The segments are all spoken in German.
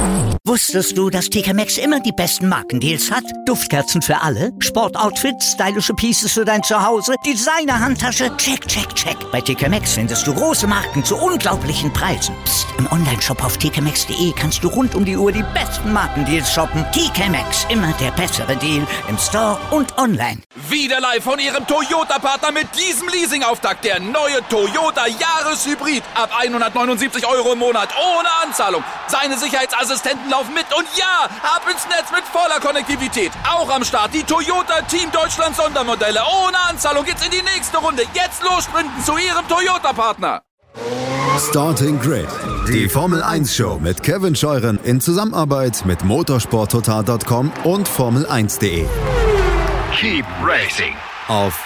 Wusstest du, dass TK Maxx immer die besten Markendeals hat? Duftkerzen für alle, Sportoutfits, stylische Pieces für dein Zuhause, Designer-Handtasche, check, check, check. Bei TK Maxx findest du große Marken zu unglaublichen Preisen. Psst. Im Onlineshop auf tkmaxx.de kannst du rund um die Uhr die besten Markendeals shoppen. TK Maxx, immer der bessere Deal im Store und online. Wieder live von ihrem Toyota-Partner mit diesem Leasing-Auftakt. Der neue Toyota Jahreshybrid. Ab 179 € im Monat. Ohne Anzahlung. Seine Sicherheitsassistenten laufen mit. Und ja, ab ins Netz mit voller Konnektivität. Auch am Start die Toyota Team Deutschland Sondermodelle. Ohne Anzahlung geht's in die nächste Runde. Jetzt los sprinten zu ihrem Toyota-Partner. Starting Grid, die Formel 1 Show mit Kevin Scheuren in Zusammenarbeit mit motorsporttotal.com und Formel1.de. Keep racing Auf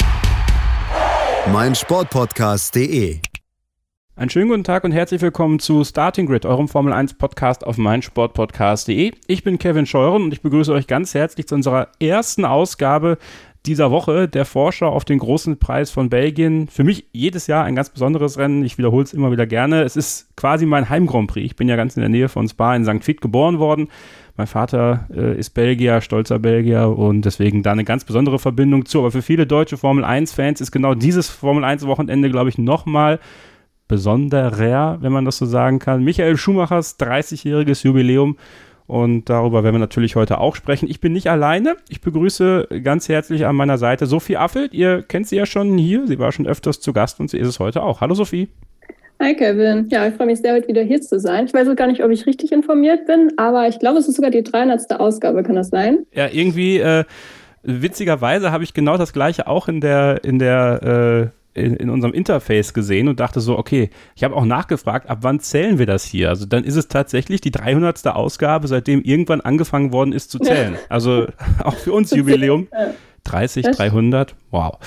meinsportpodcast.de. Einen schönen guten Tag und herzlich willkommen zu Starting Grid, eurem Formel 1 Podcast auf meinsportpodcast.de. Ich bin Kevin Scheuren und ich begrüße euch ganz herzlich zu unserer ersten Ausgabe dieser Woche, der Vorschau auf den großen Preis von Belgien. Für mich jedes Jahr ein ganz besonderes Rennen. Ich wiederhole es immer wieder gerne. Es ist quasi mein Heim-Grand Prix. Ich bin ja ganz in der Nähe von Spa in St. Vith geboren worden. Mein Vater ist Belgier, stolzer Belgier und deswegen da eine ganz besondere Verbindung zu. Aber für viele deutsche Formel-1-Fans ist genau dieses Formel-1-Wochenende, glaube ich, nochmal besonderer, wenn man das so sagen kann. Michael Schumachers 30-jähriges Jubiläum. Und darüber werden wir natürlich heute auch sprechen. Ich bin nicht alleine. Ich begrüße ganz herzlich an meiner Seite Sophie Affelt. Ihr kennt sie ja schon hier. Sie war schon öfters zu Gast und sie ist es heute auch. Hallo Sophie. Hi Kevin. Ja, ich freue mich sehr, heute wieder hier zu sein. Ich weiß auch gar nicht, ob ich richtig informiert bin, aber ich glaube, es ist sogar die 300. Ausgabe. Kann das sein? Ja, irgendwie witzigerweise habe ich genau das Gleiche auch in unserem Interface gesehen und dachte so, okay, ich habe auch nachgefragt, ab wann zählen wir das hier? Also dann ist es tatsächlich die 300. Ausgabe, seitdem irgendwann angefangen worden ist zu zählen. Also auch für uns Jubiläum. 30, 300, wow.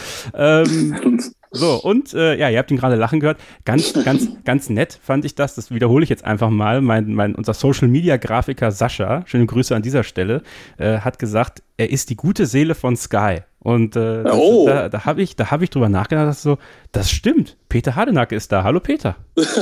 So, und ja, ihr habt ihn gerade lachen gehört. Ganz nett fand ich das wiederhole ich jetzt einfach mal. Unser Social-Media-Grafiker Sascha, schöne Grüße an dieser Stelle, hat gesagt, er ist die gute Seele von Sky. Und da habe ich drüber nachgedacht, dass das stimmt. Peter Hardenacke ist da. Hallo Peter.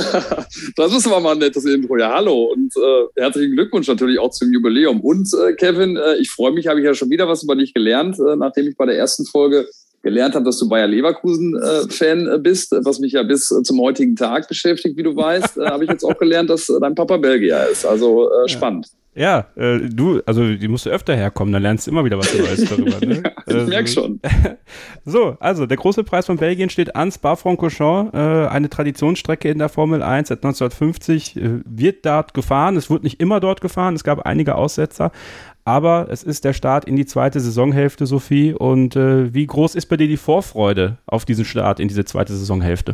Das ist aber mal ein nettes Intro. Ja, hallo und herzlichen Glückwunsch natürlich auch zum Jubiläum. Und Kevin, ich freue mich, habe ich ja schon wieder was über dich gelernt, nachdem ich bei der ersten Folge gelernt habe, dass du Bayer Leverkusen-Fan bist, was mich ja bis zum heutigen Tag beschäftigt, wie du weißt, habe ich jetzt auch gelernt, dass dein Papa Belgier ist. Also spannend. Ja, du musst du öfter herkommen, dann lernst du immer wieder was Neues darüber. Ne? Ja, ich merke schon. So, also der große Preis von Belgien steht an, Spa-Francorchamps, eine Traditionsstrecke in der Formel 1 seit 1950, wird dort gefahren, es wurde nicht immer dort gefahren, es gab einige Aussetzer, aber es ist der Start in die zweite Saisonhälfte, Sophie, und wie groß ist bei dir die Vorfreude auf diesen Start in diese zweite Saisonhälfte?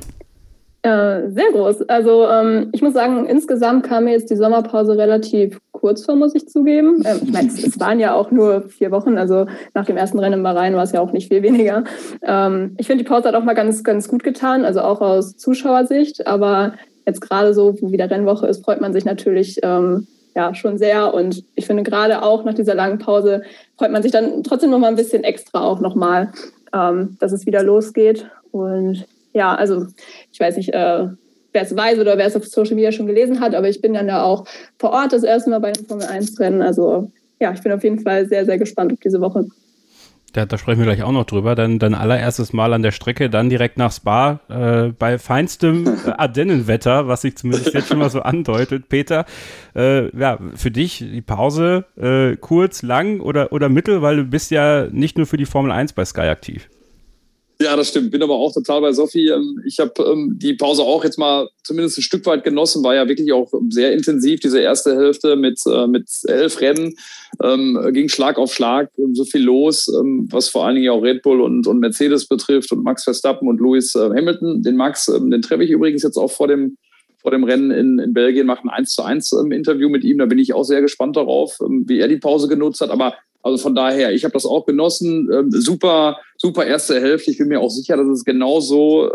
Sehr groß. Also ich muss sagen, insgesamt kam mir jetzt die Sommerpause relativ kurz vor, muss ich zugeben. Ich meine, es waren ja auch nur 4 Wochen, also nach dem ersten Rennen in Bahrain war es ja auch nicht viel weniger. Ich finde, die Pause hat auch mal ganz, ganz gut getan, also auch aus Zuschauersicht, aber jetzt gerade so, wo wieder Rennwoche ist, freut man sich natürlich schon sehr und ich finde gerade auch nach dieser langen Pause freut man sich dann trotzdem noch mal ein bisschen extra auch nochmal, dass es wieder losgeht und ja, also ich weiß nicht, wer es weiß oder wer es auf Social Media schon gelesen hat, aber ich bin dann da auch vor Ort das erste Mal bei einem Formel-1-Rennen. Also ja, ich bin auf jeden Fall sehr, sehr gespannt auf diese Woche. Ja, da sprechen wir gleich auch noch drüber. Dann dein allererstes Mal an der Strecke, dann direkt nach Spa bei feinstem Ardennenwetter, was sich zumindest jetzt schon mal so andeutet. Peter, für dich die Pause kurz, lang oder mittel, weil du bist ja nicht nur für die Formel 1 bei Sky aktiv. Ja, das stimmt. Bin aber auch total bei Sophie. Ich habe die Pause auch jetzt mal zumindest ein Stück weit genossen. War ja wirklich auch sehr intensiv, diese erste Hälfte mit 11 Rennen. Ging Schlag auf Schlag, so viel los, was vor allen Dingen auch Red Bull und Mercedes betrifft und Max Verstappen und Lewis Hamilton. Den Max, den treffe ich übrigens jetzt auch vor dem Rennen in Belgien, mache ein 1:1 Interview mit ihm. Da bin ich auch sehr gespannt darauf, wie er die Pause genutzt hat. Aber also von daher, ich habe das auch genossen. Super, super erste Hälfte. Ich bin mir auch sicher, dass es genauso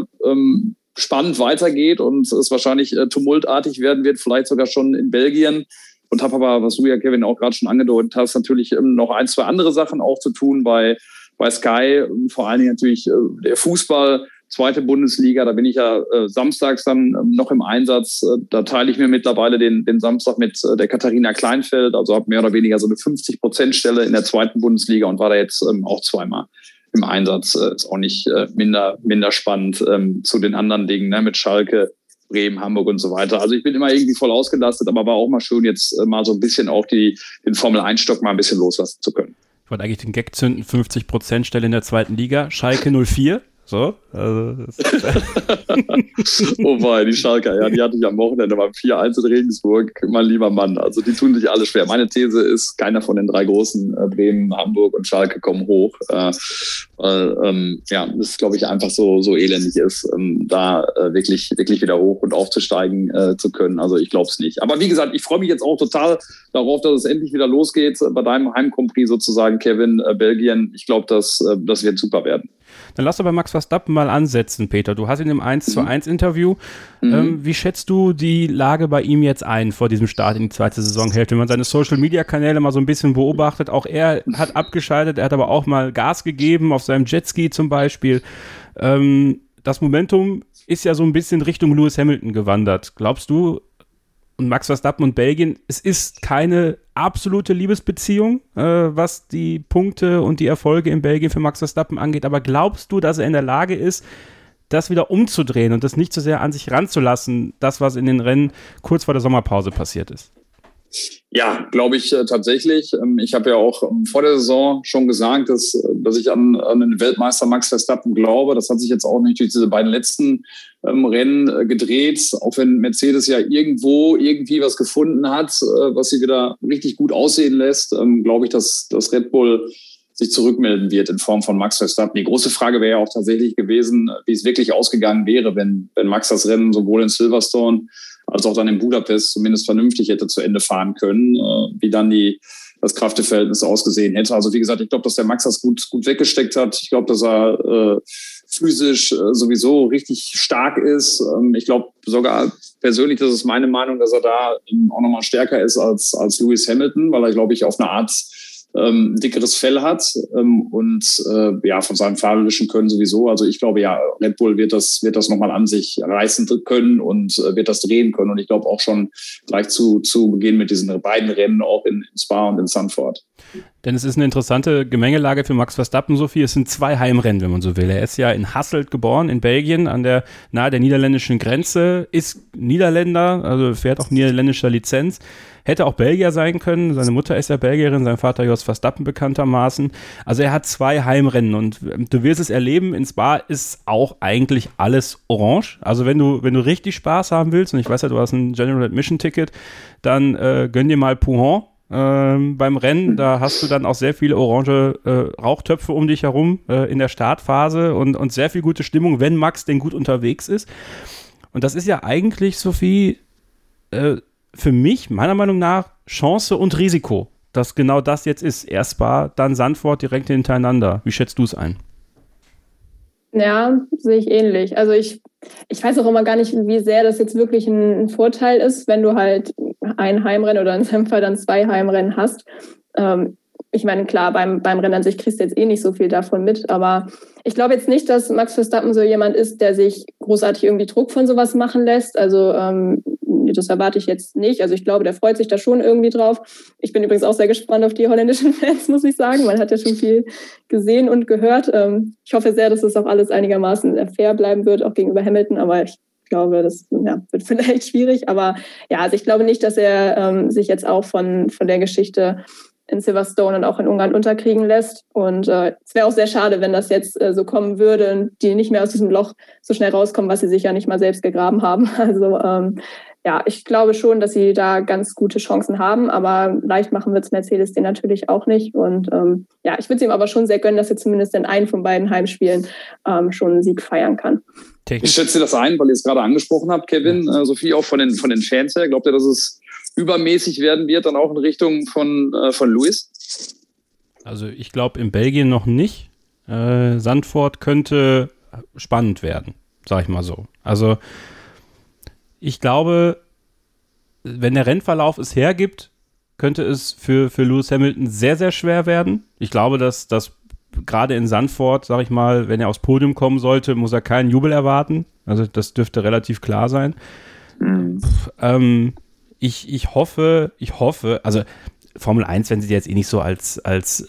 spannend weitergeht und es wahrscheinlich tumultartig werden wird, vielleicht sogar schon in Belgien. Und habe aber, was du ja, Kevin, auch gerade schon angedeutet hast, natürlich noch 1, 2 andere Sachen auch zu tun bei Sky. Vor allen Dingen natürlich der Fußball zweite Bundesliga, da bin ich ja samstags dann noch im Einsatz. Da teile ich mir mittlerweile den Samstag mit der Katharina Kleinfeld, also habe mehr oder weniger so eine 50%-Stelle in der zweiten Bundesliga und war da jetzt auch zweimal im Einsatz. Ist auch nicht minder spannend zu den anderen Dingen, ne, mit Schalke, Bremen, Hamburg und so weiter. Also ich bin immer irgendwie voll ausgelastet, aber war auch mal schön, jetzt mal so ein bisschen auch den Formel-1-Stock mal ein bisschen loslassen zu können. Ich wollte eigentlich den Gag zünden, 50%-Stelle in der zweiten Liga, Schalke 04. So, also oh wei, die Schalker, ja, die hatte ich am Wochenende beim 4-1 in Regensburg, mein lieber Mann. Also die tun sich alle schwer. Meine These ist, keiner von den drei großen, Bremen, Hamburg und Schalke, kommen hoch. Weil das, glaube ich, einfach so elendig ist, da wirklich wieder hoch und aufzusteigen zu können. Also ich glaube es nicht. Aber wie gesagt, ich freue mich jetzt auch total darauf, dass es endlich wieder losgeht bei deinem Heimcompris sozusagen, Kevin, Belgien. Ich glaube, das wird super werden. Dann lass doch bei Max Verstappen mal ansetzen, Peter. Du hast ihn im 1:1-Interview. Wie schätzt du die Lage bei ihm jetzt ein vor diesem Start in die zweite Saisonhälfte? Wenn man seine Social-Media-Kanäle mal so ein bisschen beobachtet, auch er hat abgeschaltet, er hat aber auch mal Gas gegeben, auf seinem Jetski zum Beispiel. Das Momentum ist ja so ein bisschen Richtung Lewis Hamilton gewandert. Glaubst du, und Max Verstappen und Belgien, es ist keine absolute Liebesbeziehung, was die Punkte und die Erfolge in Belgien für Max Verstappen angeht, aber glaubst du, dass er in der Lage ist, das wieder umzudrehen und das nicht so sehr an sich ranzulassen, das, was in den Rennen kurz vor der Sommerpause passiert ist? Ja, glaube ich tatsächlich. Ich habe ja auch vor der Saison schon gesagt, dass ich an den Weltmeister Max Verstappen glaube. Das hat sich jetzt auch nicht durch diese beiden letzten Rennen gedreht. Auch wenn Mercedes ja irgendwie was gefunden hat, was sie wieder richtig gut aussehen lässt, glaube ich, dass Red Bull sich zurückmelden wird in Form von Max Verstappen. Die große Frage wäre ja auch tatsächlich gewesen, wie es wirklich ausgegangen wäre, wenn Max das Rennen sowohl in Silverstone als auch dann in Budapest zumindest vernünftig hätte zu Ende fahren können, wie dann das Kräfteverhältnis ausgesehen hätte. Also wie gesagt, ich glaube, dass der Max das gut weggesteckt hat. Ich glaube, dass er physisch sowieso richtig stark ist. Ich glaube sogar persönlich, das ist meine Meinung, dass er da auch nochmal stärker ist als Lewis Hamilton, weil er, glaube ich, auf eine Art dickeres Fell hat und von seinem fahrerischen Können sowieso. Also ich glaube, ja, Red Bull wird das nochmal an sich reißen können und wird das drehen können. Und ich glaube auch schon gleich zu Beginn mit diesen beiden Rennen auch in Spa und in Zandvoort. Denn es ist eine interessante Gemengelage für Max Verstappen, Sophie. Es sind 2 Heimrennen, wenn man so will. Er ist ja in Hasselt geboren, in Belgien, nahe der niederländischen Grenze, ist Niederländer, also fährt auch niederländischer Lizenz. Hätte auch Belgier sein können. Seine Mutter ist ja Belgierin, sein Vater Jos Verstappen bekanntermaßen. Also er hat 2 Heimrennen und du wirst es erleben, in Spa ist auch eigentlich alles orange. Also wenn du richtig Spaß haben willst, und ich weiß ja, du hast ein General Admission Ticket, dann gönn dir mal Pouhon beim Rennen. Da hast du dann auch sehr viele orange Rauchtöpfe um dich herum in der Startphase und sehr viel gute Stimmung, wenn Max denn gut unterwegs ist. Und das ist ja eigentlich, Sophie, für mich, meiner Meinung nach, Chance und Risiko, dass genau das jetzt ist. Erst Spa, dann Zandvoort direkt hintereinander. Wie schätzt du es ein? Ja, sehe ich ähnlich. Also ich weiß auch immer gar nicht, wie sehr das jetzt wirklich ein Vorteil ist, wenn du halt ein Heimrennen oder in seinem Fall dann 2 Heimrennen hast. Ich meine, klar, beim Rennen an sich kriegst du jetzt nicht so viel davon mit, aber ich glaube jetzt nicht, dass Max Verstappen so jemand ist, der sich großartig irgendwie Druck von sowas machen lässt. Also das erwarte ich jetzt nicht. Also ich glaube, der freut sich da schon irgendwie drauf. Ich bin übrigens auch sehr gespannt auf die holländischen Fans, muss ich sagen. Man hat ja schon viel gesehen und gehört. Ich hoffe sehr, dass das auch alles einigermaßen fair bleiben wird, auch gegenüber Hamilton, aber ich glaube, das wird vielleicht schwierig. Aber ja, also ich glaube nicht, dass er sich jetzt auch von der Geschichte in Silverstone und auch in Ungarn unterkriegen lässt. Und es wäre auch sehr schade, wenn das jetzt so kommen würde und die nicht mehr aus diesem Loch so schnell rauskommen, was sie sich ja nicht mal selbst gegraben haben. Also ich glaube schon, dass sie da ganz gute Chancen haben, aber leicht machen wird es Mercedes den natürlich auch nicht. Und ich würde es ihm aber schon sehr gönnen, dass er zumindest in einem von beiden Heimspielen schon einen Sieg feiern kann. Ich schätze das ein, weil ihr es gerade angesprochen habt, Kevin, Sophie, auch von den Fans her. Glaubt ihr, dass es übermäßig werden wird, dann auch in Richtung von Lewis? Also ich glaube in Belgien noch nicht. Zandvoort könnte spannend werden, sag ich mal so. Also ich glaube, wenn der Rennverlauf es hergibt, könnte es für Lewis Hamilton sehr, sehr schwer werden. Ich glaube, dass gerade in Zandvoort, sag ich mal, wenn er aufs Podium kommen sollte, muss er keinen Jubel erwarten. Also das dürfte relativ klar sein. Ich hoffe, also Formel 1, wenn sie jetzt nicht so es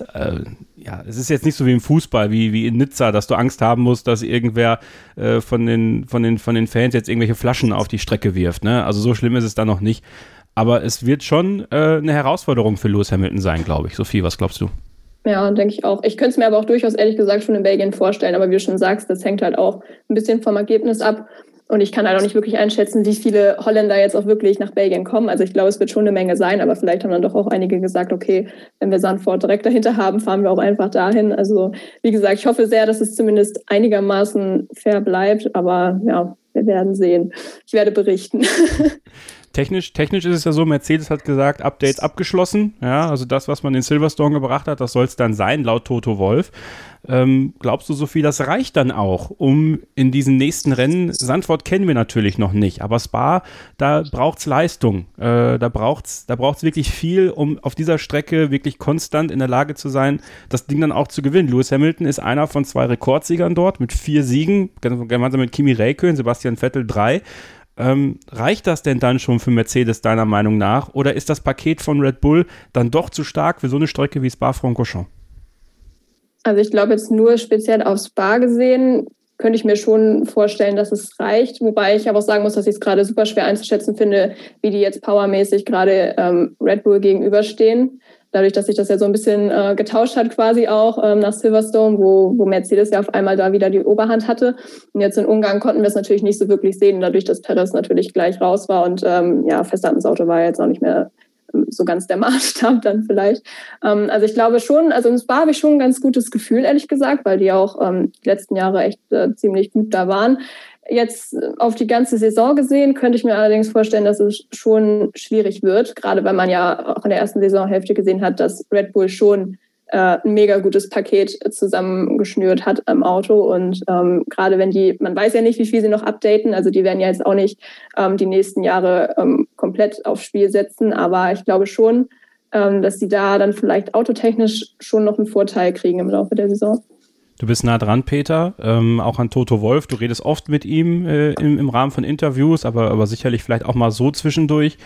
ist jetzt nicht so wie im Fußball, wie in Nizza, dass du Angst haben musst, dass irgendwer von den Fans jetzt irgendwelche Flaschen auf die Strecke wirft, ne? Also so schlimm ist es da noch nicht. Aber es wird schon eine Herausforderung für Lewis Hamilton sein, glaube ich. Sophie, was glaubst du? Ja, denke ich auch. Ich könnte es mir aber auch durchaus ehrlich gesagt schon in Belgien vorstellen. Aber wie du schon sagst, das hängt halt auch ein bisschen vom Ergebnis ab. Und ich kann halt auch nicht wirklich einschätzen, wie viele Holländer jetzt auch wirklich nach Belgien kommen. Also ich glaube, es wird schon eine Menge sein, aber vielleicht haben dann doch auch einige gesagt, okay, wenn wir Zandvoort direkt dahinter haben, fahren wir auch einfach dahin. Also wie gesagt, ich hoffe sehr, dass es zumindest einigermaßen fair bleibt, aber ja, wir werden sehen. Ich werde berichten. Technisch ist es ja so, Mercedes hat gesagt, Updates abgeschlossen. Ja, also das, was man in Silverstone gebracht hat, das soll es dann sein, laut Toto Wolff. Glaubst du, Sophie, das reicht dann auch, um in diesen nächsten Rennen, Zandvoort kennen wir natürlich noch nicht, aber Spa, da braucht es Leistung. Da braucht's wirklich viel, um auf dieser Strecke wirklich konstant in der Lage zu sein, das Ding dann auch zu gewinnen. Lewis Hamilton ist einer von 2 Rekordsiegern dort mit 4 Siegen, gemeinsam mit Kimi Räikkönen, Sebastian Vettel 3. Reicht das denn dann schon für Mercedes deiner Meinung nach oder ist das Paket von Red Bull dann doch zu stark für so eine Strecke wie Spa-Francorchamps? Also ich glaube jetzt nur speziell auf Spa gesehen, könnte ich mir schon vorstellen, dass es reicht. Wobei ich aber auch sagen muss, dass ich es gerade super schwer einzuschätzen finde, wie die jetzt powermäßig gerade Red Bull gegenüberstehen. Dadurch, dass sich das ja so ein bisschen getauscht hat quasi auch nach Silverstone, wo Mercedes ja auf einmal da wieder die Oberhand hatte. Und jetzt in Ungarn konnten wir es natürlich nicht so wirklich sehen, dadurch, dass Perez natürlich gleich raus war. Und Verstappens Auto war jetzt auch nicht mehr so ganz der Maßstab dann vielleicht. Also ich glaube schon, also in Spa habe ich schon ein ganz gutes Gefühl, ehrlich gesagt, weil die auch die letzten Jahre echt ziemlich gut da waren. Jetzt auf die ganze Saison gesehen, könnte ich mir allerdings vorstellen, dass es schon schwierig wird, gerade weil man ja auch in der ersten Saisonhälfte gesehen hat, dass Red Bull schon ein mega gutes Paket zusammengeschnürt hat am Auto und gerade wenn man weiß ja nicht, wie viel sie noch updaten, also die werden ja jetzt auch nicht die nächsten Jahre komplett aufs Spiel setzen, aber ich glaube schon, dass sie da dann vielleicht autotechnisch schon noch einen Vorteil kriegen im Laufe der Saison. Du bist nah dran, Peter, auch an Toto Wolff. Du redest oft mit ihm im Rahmen von Interviews, aber sicherlich vielleicht auch mal so zwischendurch.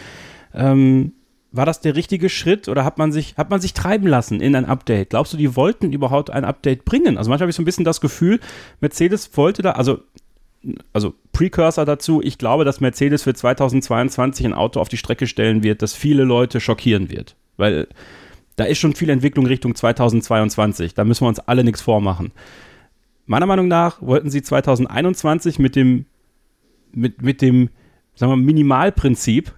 War das der richtige Schritt oder hat man sich treiben lassen in ein Update? Glaubst du, die wollten überhaupt ein Update bringen? Also manchmal habe ich so ein bisschen das Gefühl, Mercedes wollte da, also Precursor dazu, ich glaube, dass Mercedes für 2022 ein Auto auf die Strecke stellen wird, das viele Leute schockieren wird. Weil da ist schon viel Entwicklung Richtung 2022. Da müssen wir uns alle nichts vormachen. Meiner Meinung nach wollten sie 2021 mit dem sagen wir, Minimalprinzip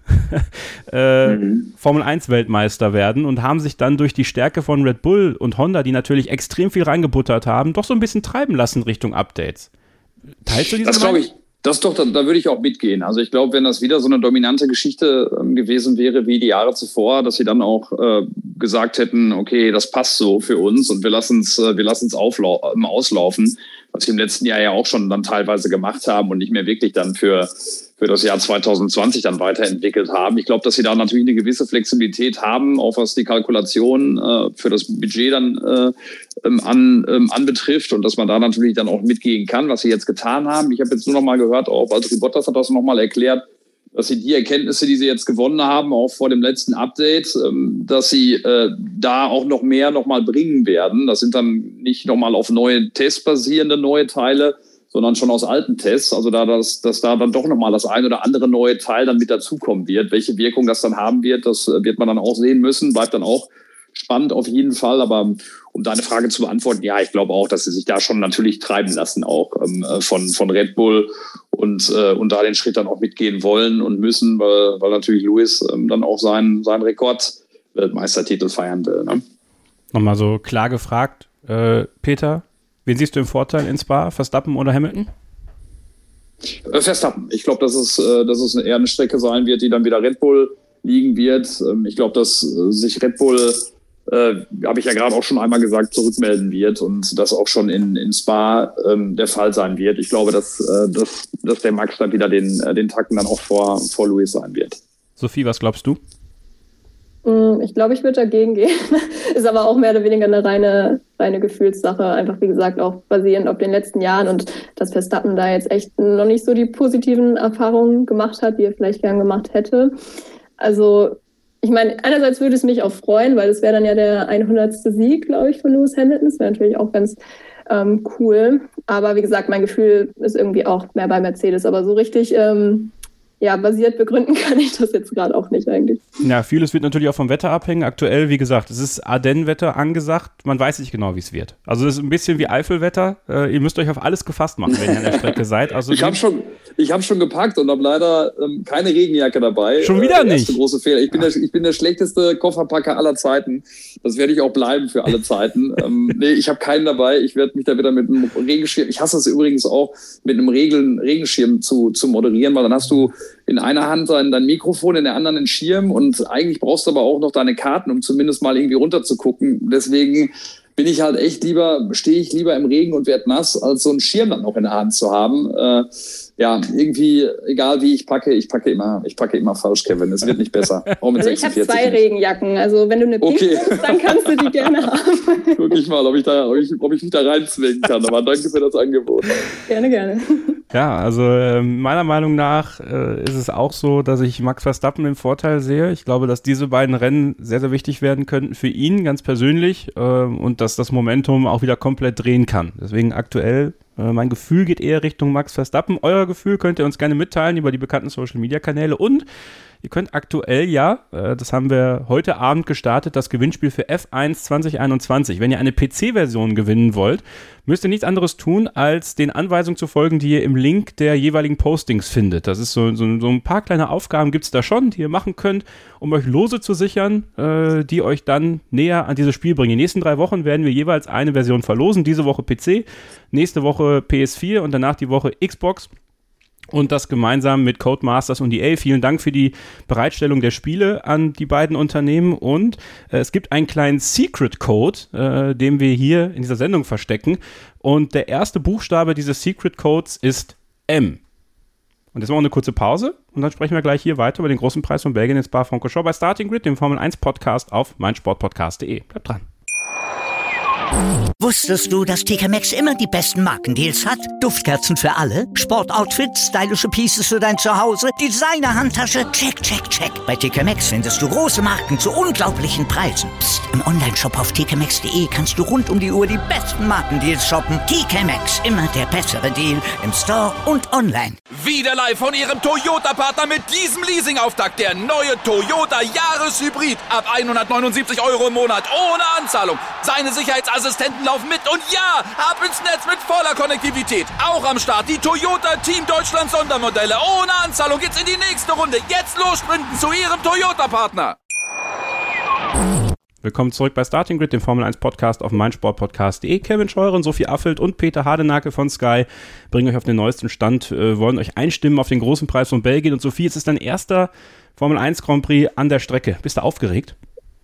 Formel 1 Weltmeister werden und haben sich dann durch die Stärke von Red Bull und Honda, die natürlich extrem viel reingebuttert haben, doch so ein bisschen treiben lassen Richtung Updates. Teilst du diese Das glaube ich. Das doch, da würde ich auch mitgehen. Also ich glaube, wenn das wieder so eine dominante Geschichte gewesen wäre wie die Jahre zuvor, dass sie dann auch gesagt hätten, okay, das passt so für uns und wir lassen es auslaufen, was sie im letzten Jahr ja auch schon dann teilweise gemacht haben und nicht mehr wirklich dann für das Jahr 2020 dann weiterentwickelt haben. Ich glaube, dass sie da natürlich eine gewisse Flexibilität haben, auch was die Kalkulation für das Budget dann anbetrifft und dass man da natürlich dann auch mitgehen kann, was sie jetzt getan haben. Ich habe jetzt nur noch mal gehört, auch Valtteri Bottas hat das noch mal erklärt, dass sie die Erkenntnisse, die sie jetzt gewonnen haben, auch vor dem letzten Update, dass sie da auch noch mehr noch mal bringen werden. Das sind dann nicht noch mal auf neue Tests basierende neue Teile, sondern schon aus alten Tests. Also dass da dann doch nochmal das ein oder andere neue Teil dann mit dazukommen wird. Welche Wirkung das dann haben wird, das wird man dann auch sehen müssen. Bleibt dann auch spannend auf jeden Fall. Aber um deine Frage zu beantworten, ja, ich glaube auch, dass sie sich da schon natürlich treiben lassen, auch von Red Bull und da den Schritt dann auch mitgehen wollen und müssen, weil natürlich Lewis dann auch seinen Rekord-Weltmeistertitel feiern will. Ne? Nochmal so klar gefragt, Peter, wen siehst du im Vorteil in Spa, Verstappen oder Hamilton? Verstappen. Ich glaube, dass es eher eine Strecke sein wird, die dann wieder Red Bull liegen wird. Ich glaube, dass sich Red Bull, habe ich ja gerade auch schon einmal gesagt, zurückmelden wird und das auch schon in Spa der Fall sein wird. Ich glaube, dass der Max dann wieder den Tacken dann auch vor Lewis sein wird. Sophie, was glaubst du? Ich glaube, ich würde dagegen gehen. Ist aber auch mehr oder weniger eine reine Gefühlssache. Einfach, wie gesagt, auch basierend auf den letzten Jahren und dass Verstappen da jetzt echt noch nicht so die positiven Erfahrungen gemacht hat, die er vielleicht gern gemacht hätte. Also, ich meine, einerseits würde es mich auch freuen, weil es wäre dann ja der 100. Sieg, glaube ich, von Lewis Hamilton. Das wäre natürlich auch ganz cool. Aber wie gesagt, mein Gefühl ist irgendwie auch mehr bei Mercedes. Aber so richtig basiert begründen kann ich das jetzt gerade auch nicht eigentlich. Ja, vieles wird natürlich auch vom Wetter abhängen. Aktuell, wie gesagt, es ist Ardennen-Wetter angesagt. Man weiß nicht genau, wie es wird. Also es ist ein bisschen wie Eifelwetter. Ihr müsst euch auf alles gefasst machen, wenn ihr an der Strecke seid. Also ich habe schon gepackt und habe leider keine Regenjacke dabei. Schon wieder nicht? Große Fehler. Ich bin der schlechteste Kofferpacker aller Zeiten. Das werde ich auch bleiben für alle Zeiten. Nee, ich habe keinen dabei. Ich werde mich da wieder mit einem Regenschirm, ich hasse es übrigens auch, mit einem Regenschirm zu moderieren, weil dann hast du in einer Hand dein Mikrofon, in der anderen den Schirm und eigentlich brauchst du aber auch noch deine Karten, um zumindest mal irgendwie runter zu gucken. Deswegen bin ich halt echt stehe ich lieber im Regen und werde nass, als so einen Schirm dann noch in der Hand zu haben. Irgendwie, egal wie ich packe immer falsch, Kevin. Es wird nicht besser. Auch mit also ich habe 2 Regenjacken. Also wenn du eine Pink hast, dann kannst du die gerne haben. Guck ich mal, ob ich mich da reinzwingen kann. Aber danke für das Angebot. Gerne. Ja, also meiner Meinung nach ist es auch so, dass ich Max Verstappen im Vorteil sehe. Ich glaube, dass diese beiden Rennen sehr, sehr wichtig werden könnten für ihn ganz persönlich und dass das Momentum auch wieder komplett drehen kann. Deswegen aktuell, mein Gefühl geht eher Richtung Max Verstappen. Euer Gefühl könnt ihr uns gerne mitteilen über die bekannten Social-Media-Kanäle und ihr könnt aktuell das haben wir heute Abend gestartet, das Gewinnspiel für F1 2021. Wenn ihr eine PC-Version gewinnen wollt, müsst ihr nichts anderes tun, als den Anweisungen zu folgen, die ihr im Link der jeweiligen Postings findet. Das ist so ein paar kleine Aufgaben gibt es da schon, die ihr machen könnt, um euch Lose zu sichern, die euch dann näher an dieses Spiel bringen. In den nächsten 3 Wochen werden wir jeweils eine Version verlosen. Diese Woche PC, nächste Woche PS4 und danach die Woche Xbox. Und das gemeinsam mit Codemasters und EA. Vielen Dank für die Bereitstellung der Spiele an die beiden Unternehmen. Und es gibt einen kleinen Secret Code, den wir hier in dieser Sendung verstecken. Und der erste Buchstabe dieses Secret Codes ist M. Und jetzt machen wir eine kurze Pause und dann sprechen wir gleich hier weiter über den großen Preis von Belgien in Spa-Francorchamps bei Starting Grid, dem Formel 1 Podcast auf meinsportpodcast.de. Bleibt dran. Wusstest du, dass TK Maxx immer die besten Markendeals hat? Duftkerzen für alle, Sportoutfits, stylische Pieces für dein Zuhause, Designer-Handtasche, check, check, check. Bei TK Maxx findest du große Marken zu unglaublichen Preisen. Psst. Im Onlineshop auf tkmaxx.de kannst du rund um die Uhr die besten Markendeals shoppen. TK Maxx, immer der bessere Deal im Store und online. Wieder live von ihrem Toyota-Partner mit diesem Leasing-Auftakt. Der neue Toyota Jahreshybrid. Ab 179 € im Monat ohne Anzahlung. Seine Sicherheitsassistenten laufen mit und ja, ab ins Netz mit voller Konnektivität. Auch am Start die Toyota Team Deutschland Sondermodelle. Ohne Anzahlung geht's in die nächste Runde. Jetzt los sprinten zu ihrem Toyota-Partner. Willkommen zurück bei Starting Grid, dem Formel 1 Podcast auf meinsportpodcast.de. Kevin Scheuren, Sophie Affelt und Peter Hardenacke von Sky bringen euch auf den neuesten Stand, wollen euch einstimmen auf den großen Preis von Belgien. Und Sophie, es ist dein erster Formel 1 Grand Prix an der Strecke. Bist du aufgeregt?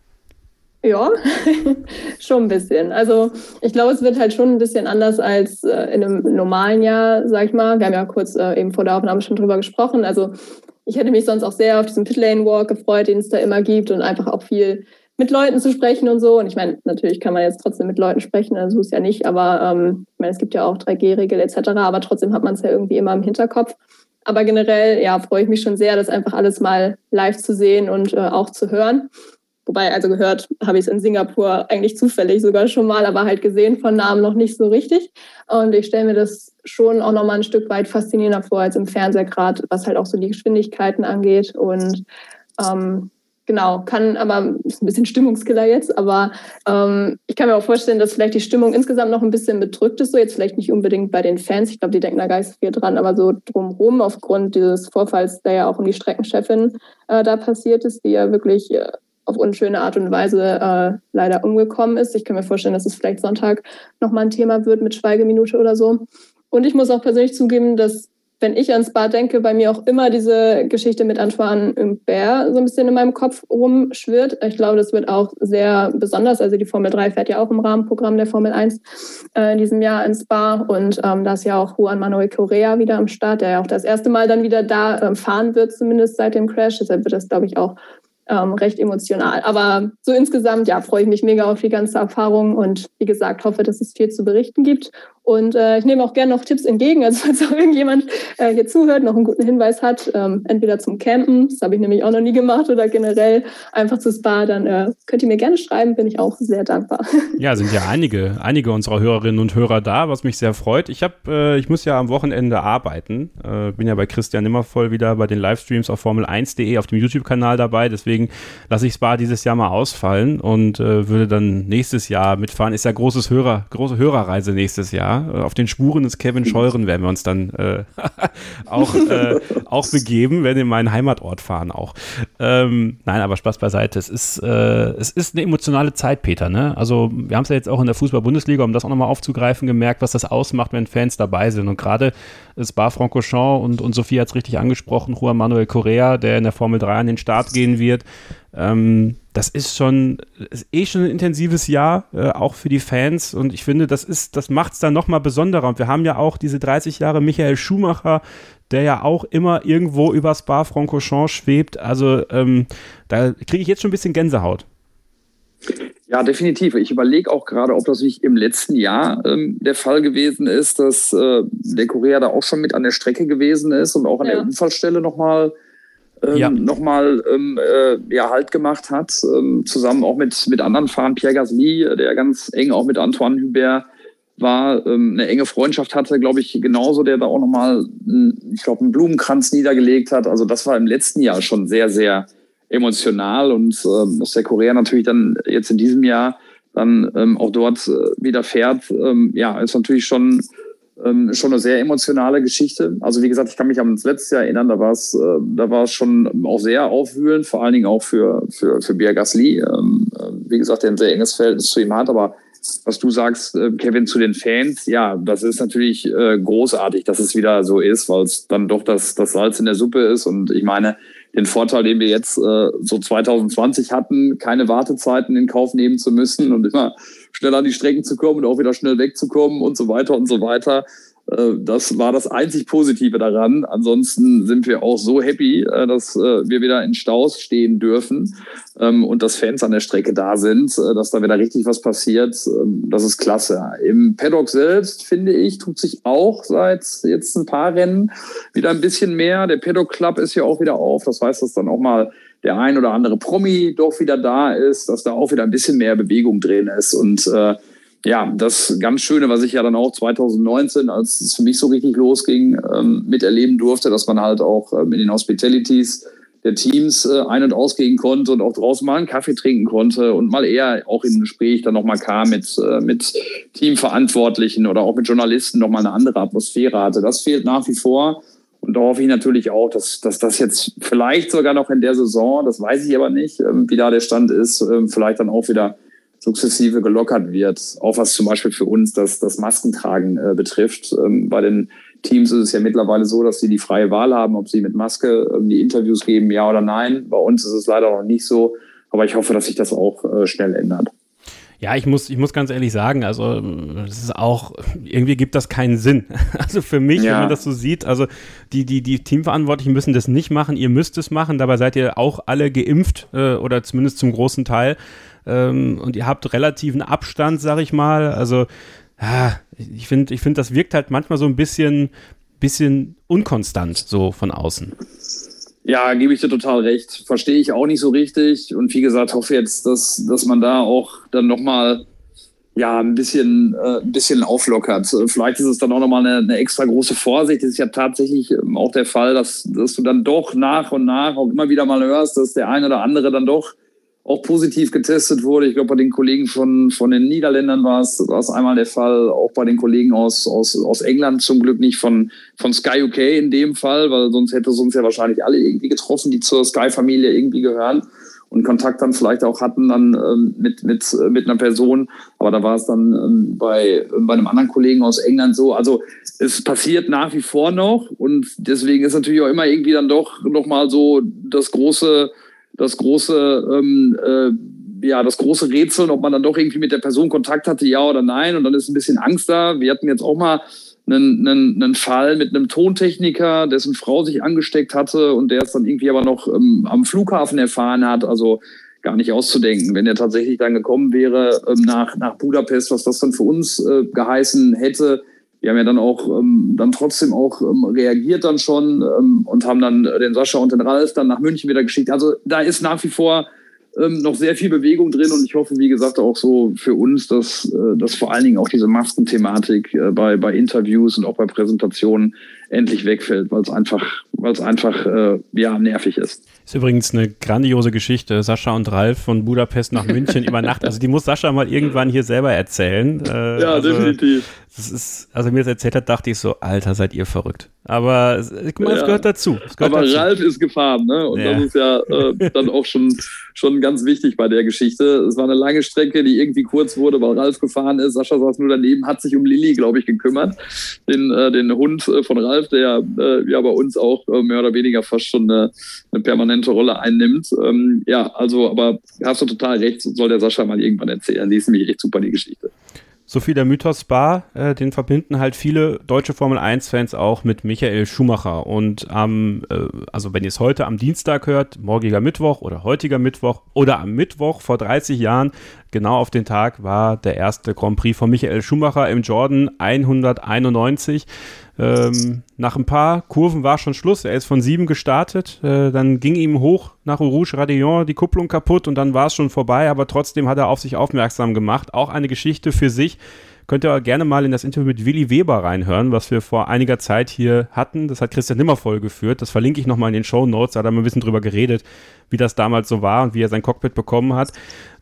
Ja, schon ein bisschen. Also ich glaube, es wird halt schon ein bisschen anders als in einem normalen Jahr, sag ich mal. Wir haben ja kurz eben vor der Aufnahme schon drüber gesprochen. Also ich hätte mich sonst auch sehr auf diesen Pitlane-Walk gefreut, den es da immer gibt und einfach auch viel mit Leuten zu sprechen und so. Und ich meine, natürlich kann man jetzt trotzdem mit Leuten sprechen, also ist ja nicht, aber ich meine, es gibt ja auch 3G-Regel etc., aber trotzdem hat man es ja irgendwie immer im Hinterkopf. Aber generell, ja, freue ich mich schon sehr, das einfach alles mal live zu sehen und auch zu hören. Wobei, also gehört habe ich es in Singapur eigentlich zufällig sogar schon mal, aber halt gesehen von Namen noch nicht so richtig. Und ich stelle mir das schon auch nochmal ein Stück weit faszinierender vor als im Fernseher gerade, was halt auch so die Geschwindigkeiten angeht. Und genau, kann aber, ist ein bisschen Stimmungskiller jetzt, aber ich kann mir auch vorstellen, dass vielleicht die Stimmung insgesamt noch ein bisschen bedrückt ist, so jetzt vielleicht nicht unbedingt bei den Fans, ich glaube, die denken da gar nicht so viel dran, aber so drumherum aufgrund dieses Vorfalls, der ja auch um die Streckenchefin da passiert ist, die ja wirklich auf unschöne Art und Weise leider umgekommen ist. Ich kann mir vorstellen, dass es vielleicht Sonntag nochmal ein Thema wird mit Schweigeminute oder so. Und ich muss auch persönlich zugeben, dass, wenn ich an Spa denke, bei mir auch immer diese Geschichte mit Antoine Humbert so ein bisschen in meinem Kopf rumschwirrt. Ich glaube, das wird auch sehr besonders. Also die Formel 3 fährt ja auch im Rahmenprogramm der Formel 1 in diesem Jahr in Spa. Und da ist ja auch Juan Manuel Correa wieder am Start, der ja auch das erste Mal dann wieder da fahren wird, zumindest seit dem Crash. Deshalb wird das, glaube ich, auch recht emotional. Aber so insgesamt, ja, freue ich mich mega auf die ganze Erfahrung und wie gesagt, hoffe, dass es viel zu berichten gibt. Und ich nehme auch gerne noch Tipps entgegen, also falls auch irgendjemand hier zuhört, noch einen guten Hinweis hat, entweder zum Campen, das habe ich nämlich auch noch nie gemacht, oder generell einfach zu Spa, dann könnt ihr mir gerne schreiben, bin ich auch sehr dankbar. Ja, sind ja einige unserer Hörerinnen und Hörer da, was mich sehr freut. Ich muss ja am Wochenende arbeiten, bin ja bei Christian Nimmervoll wieder bei den Livestreams auf Formel1.de auf dem YouTube-Kanal dabei, deswegen lasse ich Spa dieses Jahr mal ausfallen und würde dann nächstes Jahr mitfahren. Ist ja große Hörerreise nächstes Jahr. Auf den Spuren des Kevin Scheuren werden wir uns dann auch begeben, werden in meinen Heimatort fahren auch. Nein, aber Spaß beiseite. Es ist eine emotionale Zeit, Peter, ne? Also wir haben es ja jetzt auch in der Fußball-Bundesliga, um das auch nochmal aufzugreifen, gemerkt, was das ausmacht, wenn Fans dabei sind. Und gerade Spa-Francorchamps und Sophie hat es richtig angesprochen, Juan Manuel Correa, der in der Formel 3 an den Start gehen wird. Das ist schon ein intensives Jahr, auch für die Fans, und ich finde, das macht es dann nochmal besonderer. Und wir haben ja auch diese 30 Jahre Michael Schumacher, der ja auch immer irgendwo über Spa-Francorchamps schwebt. Also da kriege ich jetzt schon ein bisschen Gänsehaut. Ja, definitiv. Ich überlege auch gerade, ob das nicht im letzten Jahr der Fall gewesen ist, dass der Correa da auch schon mit an der Strecke gewesen ist und auch an der Unfallstelle nochmal Halt gemacht hat, zusammen auch mit anderen Fahrern, Pierre Gasly, der ganz eng auch mit Antoine Hubert war, eine enge Freundschaft hatte, glaube ich, genauso, der da auch nochmal, ich glaube, einen Blumenkranz niedergelegt hat. Also das war im letzten Jahr schon sehr, sehr emotional, und dass der Correa natürlich dann jetzt in diesem Jahr dann auch dort wieder fährt, ist natürlich schon eine sehr emotionale Geschichte. Also wie gesagt, ich kann mich an das letzte Jahr erinnern, da war es schon auch sehr aufwühlend, vor allen Dingen auch für Pierre Gasly, wie gesagt, der ein sehr enges Verhältnis zu ihm hat. Aber was du sagst, Kevin, zu den Fans, ja, das ist natürlich großartig, dass es wieder so ist, weil es dann doch das Salz in der Suppe ist. Und ich meine, den Vorteil, den wir jetzt so 2020 hatten, keine Wartezeiten in Kauf nehmen zu müssen und immer schnell an die Strecken zu kommen und auch wieder schnell wegzukommen und so weiter und so weiter. Das war das einzig Positive daran. Ansonsten sind wir auch so happy, dass wir wieder in Staus stehen dürfen und dass Fans an der Strecke da sind, dass da wieder richtig was passiert. Das ist klasse. Im Paddock selbst, finde ich, tut sich auch seit jetzt ein paar Rennen wieder ein bisschen mehr. Der Paddock Club ist ja auch wieder auf. Das heißt, dass dann auch mal der ein oder andere Promi doch wieder da ist, dass da auch wieder ein bisschen mehr Bewegung drin ist. Und das ganz Schöne, was ich ja dann auch 2019, als es für mich so richtig losging, miterleben durfte, dass man halt auch in den Hospitalities der Teams ein- und ausgehen konnte und auch draußen mal einen Kaffee trinken konnte und mal eher auch im Gespräch dann nochmal kam mit Teamverantwortlichen oder auch mit Journalisten nochmal eine andere Atmosphäre hatte. Das fehlt nach wie vor. Und da hoffe ich natürlich auch, dass das jetzt vielleicht sogar noch in der Saison, das weiß ich aber nicht, wie da der Stand ist, vielleicht dann auch wieder sukzessive gelockert wird. Auch was zum Beispiel für uns das Maskentragen betrifft. Bei den Teams ist es ja mittlerweile so, dass sie die freie Wahl haben, ob sie mit Maske die Interviews geben, ja oder nein. Bei uns ist es leider noch nicht so. Aber ich hoffe, dass sich das auch schnell ändert. Ja, ich muss ganz ehrlich sagen, also das ist auch, irgendwie gibt das keinen Sinn. Also für mich, wenn man das so sieht, also die Teamverantwortlichen müssen das nicht machen, ihr müsst es machen, dabei seid ihr auch alle geimpft oder zumindest zum großen Teil und ihr habt relativen Abstand, sag ich mal. Also ich finde, das wirkt halt manchmal so ein bisschen unkonstant so von außen. Ja, gebe ich dir total recht. Verstehe ich auch nicht so richtig. Und wie gesagt, hoffe jetzt, dass man da auch dann nochmal ein bisschen auflockert. Vielleicht ist es dann auch nochmal eine extra große Vorsicht. Das ist ja tatsächlich auch der Fall, dass du dann doch nach und nach auch immer wieder mal hörst, dass der eine oder andere dann doch auch positiv getestet wurde. Ich glaube, bei den Kollegen von den Niederländern war es einmal der Fall, auch bei den Kollegen aus England zum Glück nicht von Sky UK in dem Fall, weil sonst hätte es uns ja wahrscheinlich alle irgendwie getroffen, die zur Sky-Familie irgendwie gehören und Kontakt dann vielleicht auch hatten dann mit einer Person. Aber da war es dann bei einem anderen Kollegen aus England so. Also es passiert nach wie vor noch und deswegen ist natürlich auch immer irgendwie dann doch noch mal so das große Rätsel, ob man dann doch irgendwie mit der Person Kontakt hatte, ja oder nein. Und dann ist ein bisschen Angst da. Wir hatten jetzt auch mal einen Fall mit einem Tontechniker, dessen Frau sich angesteckt hatte und der es dann irgendwie aber noch am Flughafen erfahren hat. Also gar nicht auszudenken. Wenn er tatsächlich dann gekommen wäre nach Budapest, was das dann für uns geheißen hätte. Wir haben ja dann auch dann trotzdem auch reagiert dann schon und haben dann den Sascha und den Ralf dann nach München wieder geschickt. Also da ist nach wie vor noch sehr viel Bewegung drin und ich hoffe, wie gesagt, auch so für uns, dass vor allen Dingen auch diese Maskenthematik bei Interviews und auch bei Präsentationen endlich wegfällt, weil es einfach nervig ist. Ist übrigens eine grandiose Geschichte, Sascha und Ralf von Budapest nach München über Nacht. Also die muss Sascha mal irgendwann hier selber erzählen. Definitiv. Das ist, als er mir das erzählt hat, dachte ich so, Alter, seid ihr verrückt. Aber es gehört dazu. Ralf ist gefahren, ne? Und das ist ja dann auch schon ganz wichtig bei der Geschichte. Es war eine lange Strecke, die irgendwie kurz wurde, weil Ralf gefahren ist. Sascha saß nur daneben, hat sich um Lilly, glaube ich, gekümmert. Den Hund von Ralf, der bei uns auch mehr oder weniger fast schon eine permanente Rolle einnimmt. Aber hast du total recht, soll der Sascha mal irgendwann erzählen. Die ist nämlich echt super, die Geschichte. Sophie, der Mythos Spa, den verbinden halt viele deutsche Formel-1-Fans auch mit Michael Schumacher. Und also wenn ihr es heute am Dienstag hört, morgiger Mittwoch oder heutiger Mittwoch oder am Mittwoch vor 30 Jahren, genau auf den Tag war der erste Grand Prix von Michael Schumacher im Jordan 191. Nach ein paar Kurven war schon Schluss. Er ist von 7 gestartet. Dann ging ihm hoch nach Rouge-Radillon die Kupplung kaputt und dann war es schon vorbei. Aber trotzdem hat er auf sich aufmerksam gemacht. Auch eine Geschichte für sich. Könnt ihr gerne mal in das Interview mit Willi Weber reinhören, was wir vor einiger Zeit hier hatten. Das hat Christian Nimmervoll geführt. Das verlinke ich nochmal in den Shownotes. Da hat er mal ein bisschen drüber geredet, wie das damals so war und wie er sein Cockpit bekommen hat.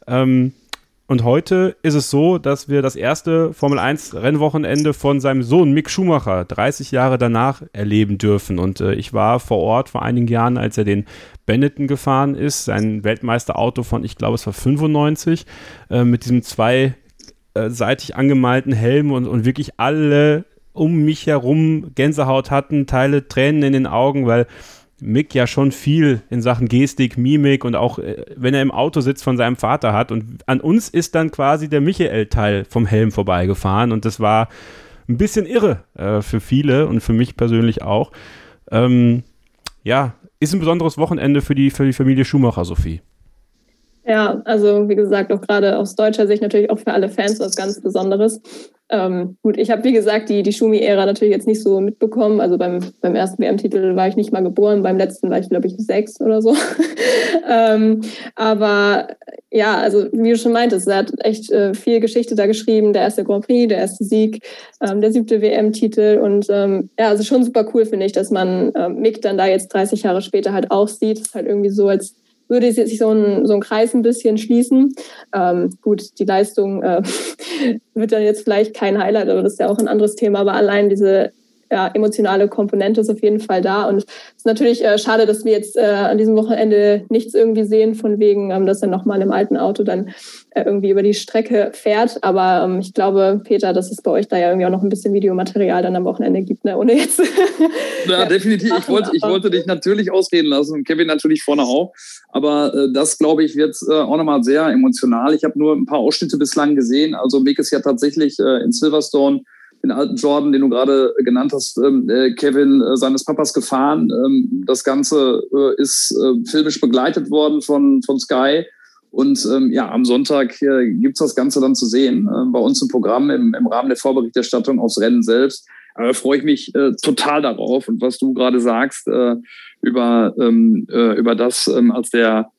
Und heute ist es so, dass wir das erste Formel-1-Rennwochenende von seinem Sohn Mick Schumacher 30 Jahre danach erleben dürfen. Und ich war vor Ort vor einigen Jahren, als er den Benetton gefahren ist, sein Weltmeisterauto von, ich glaube, es war 95, mit diesem zweiseitig angemalten Helm und wirklich alle um mich herum Gänsehaut hatten, Tränen in den Augen, weil Mick ja schon viel in Sachen Gestik, Mimik und auch, wenn er im Auto sitzt, von seinem Vater hat. Und an uns ist dann quasi der Michael-Teil vom Helm vorbeigefahren. Und das war ein bisschen irre für viele und für mich persönlich auch. Ist ein besonderes Wochenende für die Familie Schumacher, Sophie. Ja, also wie gesagt, auch gerade aus deutscher Sicht natürlich auch für alle Fans was ganz Besonderes. Gut, ich habe, wie gesagt, die Schumi-Ära natürlich jetzt nicht so mitbekommen. Also beim ersten WM-Titel war ich nicht mal geboren, beim letzten war ich, glaube ich, 6 oder so. Aber ja, also wie du schon meintest, er hat echt viel Geschichte da geschrieben. Der erste Grand Prix, der erste Sieg, der 7. WM-Titel. Und also schon super cool, finde ich, dass man Mick dann da jetzt 30 Jahre später halt auch sieht. Das ist halt irgendwie so, als würde sich so ein Kreis ein bisschen schließen. Gut, die Leistung wird dann jetzt vielleicht kein Highlight, aber das ist ja auch ein anderes Thema. Aber allein diese emotionale Komponente ist auf jeden Fall da. Und es ist natürlich schade, dass wir jetzt an diesem Wochenende nichts irgendwie sehen, von wegen, dass er nochmal im alten Auto dann irgendwie über die Strecke fährt. Aber ich glaube, Peter, dass es bei euch da ja irgendwie auch noch ein bisschen Videomaterial dann am Wochenende gibt, ne? Ohne jetzt. Ja, definitiv. Ich wollte dich natürlich ausreden lassen und Kevin natürlich vorne auch. Aber das, glaube ich, wird auch nochmal sehr emotional. Ich habe nur ein paar Ausschnitte bislang gesehen. Also Mick ist ja tatsächlich in Silverstone den alten Jordan, den du gerade genannt hast, Kevin, seines Papas gefahren. Das Ganze ist filmisch begleitet worden von Sky. Und am Sonntag gibt's das Ganze dann zu sehen bei uns im Programm im Rahmen der Vorberichterstattung aufs Rennen selbst. Aber da freue ich mich total darauf. Und was du gerade sagst über das, als der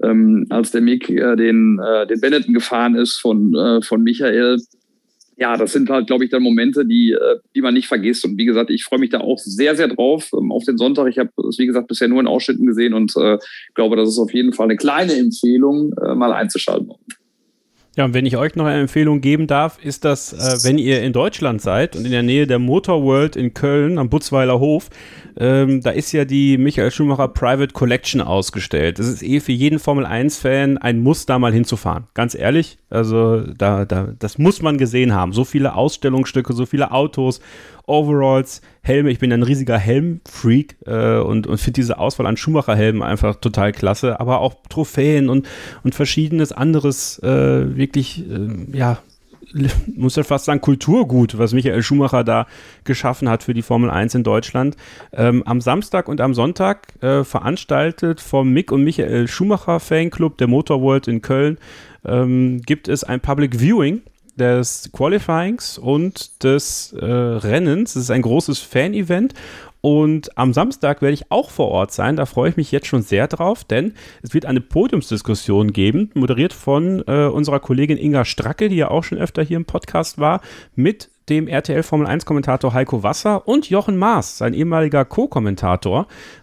Mick den Benetton gefahren ist von Michael. Ja, das sind halt, glaube ich, dann Momente, die man nicht vergisst. Und wie gesagt, ich freue mich da auch sehr, sehr drauf auf den Sonntag. Ich habe es, wie gesagt, bisher nur in Ausschnitten gesehen und glaube, das ist auf jeden Fall eine kleine Empfehlung, mal einzuschalten. Ja, und wenn ich euch noch eine Empfehlung geben darf, ist das, wenn ihr in Deutschland seid und in der Nähe der Motor World in Köln am Butzweiler Hof, da ist ja die Michael Schumacher Private Collection ausgestellt. Das ist für jeden Formel-1-Fan ein Muss, da mal hinzufahren. Ganz ehrlich, also das muss man gesehen haben. So viele Ausstellungsstücke, so viele Autos, Overalls, Helme. Ich bin ein riesiger Helm-Freak und finde diese Auswahl an Schumacher-Helmen einfach total klasse. Aber auch Trophäen und verschiedenes anderes wirklich, muss ja fast sagen, Kulturgut, was Michael Schumacher da geschaffen hat für die Formel 1 in Deutschland. Am Samstag und am Sonntag veranstaltet vom Mick und Michael Schumacher Fanclub der Motorworld in Köln gibt es ein Public Viewing des Qualifyings und des Rennens. Es ist ein großes Fan-Event. Und am Samstag werde ich auch vor Ort sein, da freue ich mich jetzt schon sehr drauf, denn es wird eine Podiumsdiskussion geben, moderiert von unserer Kollegin Inga Stracke, die ja auch schon öfter hier im Podcast war, mit dem RTL Formel 1 Kommentator Heiko Wasser und Jochen Maas, sein ehemaliger Co-Kommentator.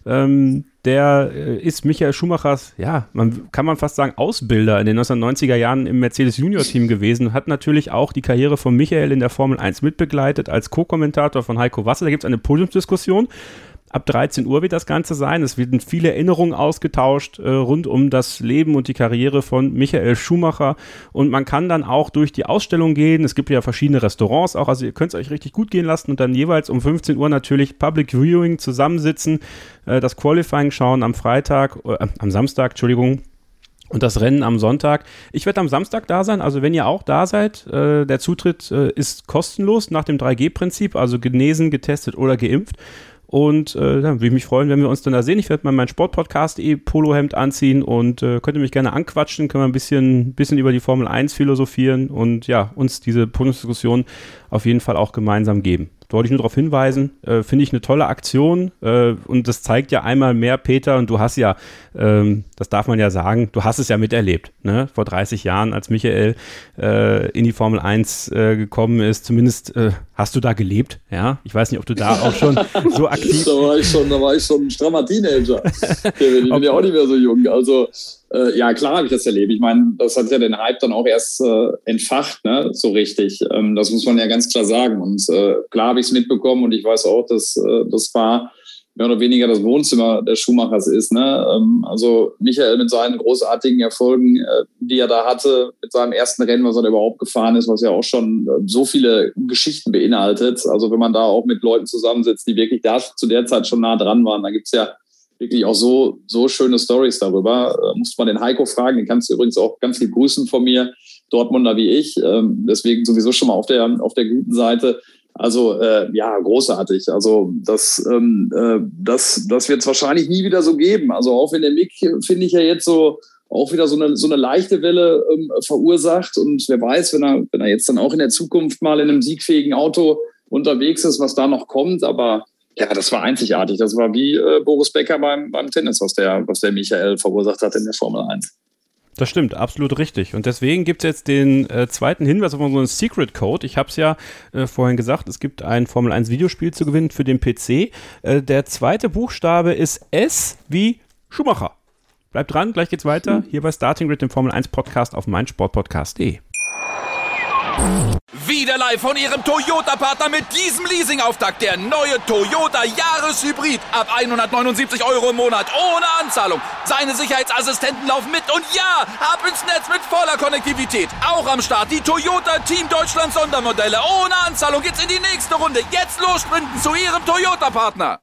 Der ist Michael Schumachers, ja, kann man fast sagen, Ausbilder in den 1990er Jahren im Mercedes Junior Team gewesen, hat natürlich auch die Karriere von Michael in der Formel 1 mitbegleitet als Co-Kommentator von Heiko Wasser. Da gibt es eine Podiumsdiskussion. Ab 13 Uhr wird das Ganze sein. Es werden viele Erinnerungen ausgetauscht rund um das Leben und die Karriere von Michael Schumacher. Und man kann dann auch durch die Ausstellung gehen. Es gibt ja verschiedene Restaurants auch. Also ihr könnt es euch richtig gut gehen lassen und dann jeweils um 15 Uhr natürlich Public Viewing zusammensitzen, das Qualifying schauen am Samstag, und das Rennen am Sonntag. Ich werde am Samstag da sein, also wenn ihr auch da seid, der Zutritt ist kostenlos nach dem 3G-Prinzip, also genesen, getestet oder geimpft. Und dann würde ich mich freuen, wenn wir uns dann da sehen. Ich werde mal mein Sportpodcast Polohemd anziehen und könnt ihr mich gerne anquatschen, können wir ein bisschen über die Formel 1 philosophieren und ja, uns diese Podiumsdiskussion auf jeden Fall auch gemeinsam geben. Da wollte ich nur darauf hinweisen, finde ich eine tolle Aktion und das zeigt ja einmal mehr, Peter, und du hast ja, das darf man ja sagen, du hast es ja miterlebt, ne? Vor 30 Jahren, als Michael in die Formel 1 gekommen ist, zumindest hast du da gelebt, ja? Ich weiß nicht, ob du da auch schon so aktiv... Da war ich schon ein strammer Teenager. Ich bin ja auch nicht mehr so jung, also... ja, klar habe ich das erlebt. Ich meine, das hat ja den Hype dann auch erst entfacht, ne? So richtig. Das muss man ja ganz klar sagen. Und klar habe ich es mitbekommen und ich weiß auch, dass das war mehr oder weniger das Wohnzimmer des Schumachers ist. Ne? Also Michael mit seinen großartigen Erfolgen, die er da hatte, mit seinem ersten Rennen, was er da überhaupt gefahren ist, was ja auch schon so viele Geschichten beinhaltet. Also wenn man da auch mit Leuten zusammensitzt, die wirklich da zu der Zeit schon nah dran waren, da gibt es ja wirklich auch so schöne Storys darüber. Musste man den Heiko fragen, den kannst du übrigens auch ganz lieb grüßen von mir, Dortmunder wie ich. Deswegen sowieso schon mal auf der guten Seite. Also ja, großartig. Also das wird es wahrscheinlich nie wieder so geben. Also auch wenn der Mick, finde ich ja jetzt so auch wieder so eine leichte Welle verursacht. Und wer weiß, wenn er jetzt dann auch in der Zukunft mal in einem siegfähigen Auto unterwegs ist, was da noch kommt. Aber ja, das war einzigartig. Das war wie Boris Becker beim Tennis, was der Michael verursacht hat in der Formel 1. Das stimmt, absolut richtig. Und deswegen gibt es jetzt den zweiten Hinweis auf unseren Secret Code. Ich habe es ja vorhin gesagt, es gibt ein Formel 1 Videospiel zu gewinnen für den PC. Der zweite Buchstabe ist S wie Schumacher. Bleibt dran, gleich geht's weiter. Hier bei Starting Grid, dem Formel 1 Podcast auf meinsportpodcast.de. Wieder live von Ihrem Toyota-Partner mit diesem Leasing-Auftakt. Der neue Toyota Jahreshybrid. Ab 179 € im Monat. Ohne Anzahlung. Seine Sicherheitsassistenten laufen mit. Und ja, ab ins Netz mit voller Konnektivität. Auch am Start die Toyota Team Deutschland Sondermodelle. Ohne Anzahlung geht's in die nächste Runde. Jetzt los sprinten zu Ihrem Toyota-Partner.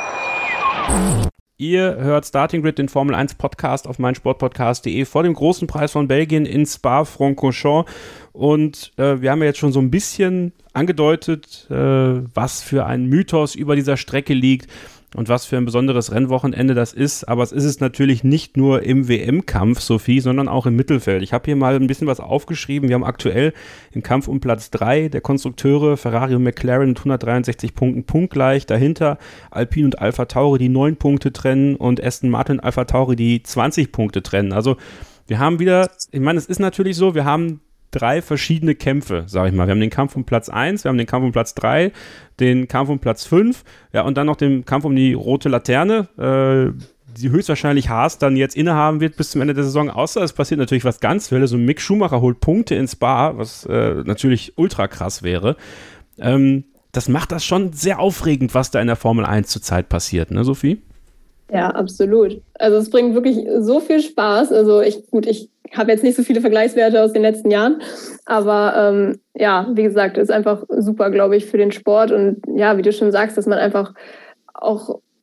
Ihr hört Starting Grid, den Formel 1 Podcast auf meinsportpodcast.de vor dem großen Preis von Belgien in Spa-Francorchamps. Und wir haben ja jetzt schon so ein bisschen angedeutet, was für ein Mythos über dieser Strecke liegt und was für ein besonderes Rennwochenende das ist. Aber es ist es natürlich nicht nur im WM-Kampf, Sophie, sondern auch im Mittelfeld. Ich habe hier mal ein bisschen was aufgeschrieben. Wir haben aktuell im Kampf um Platz 3 der Konstrukteure Ferrari und McLaren mit 163 Punkten punktgleich. Dahinter Alpine und Alpha Tauri, die 9 Punkte trennen, und Aston Martin und Alpha Tauri, die 20 Punkte trennen. Also wir haben wieder, ich meine, es ist natürlich so, wir haben 3 verschiedene Kämpfe, sage ich mal. Wir haben den Kampf um Platz 1, wir haben den Kampf um Platz 3, den Kampf um Platz 5, ja, und dann noch den Kampf um die rote Laterne, die höchstwahrscheinlich Haas dann jetzt innehaben wird bis zum Ende der Saison, außer es passiert natürlich was ganz Wildes und Mick Schumacher holt Punkte in Spa, was natürlich ultra krass wäre. Das macht das schon sehr aufregend, was da in der Formel 1 zurzeit passiert, ne, Sophie? Ja, absolut. Also es bringt wirklich so viel Spaß. Also ich habe jetzt nicht so viele Vergleichswerte aus den letzten Jahren, aber ja, wie gesagt, ist einfach super, glaube ich, für den Sport. Und ja, wie du schon sagst, dass man einfach auch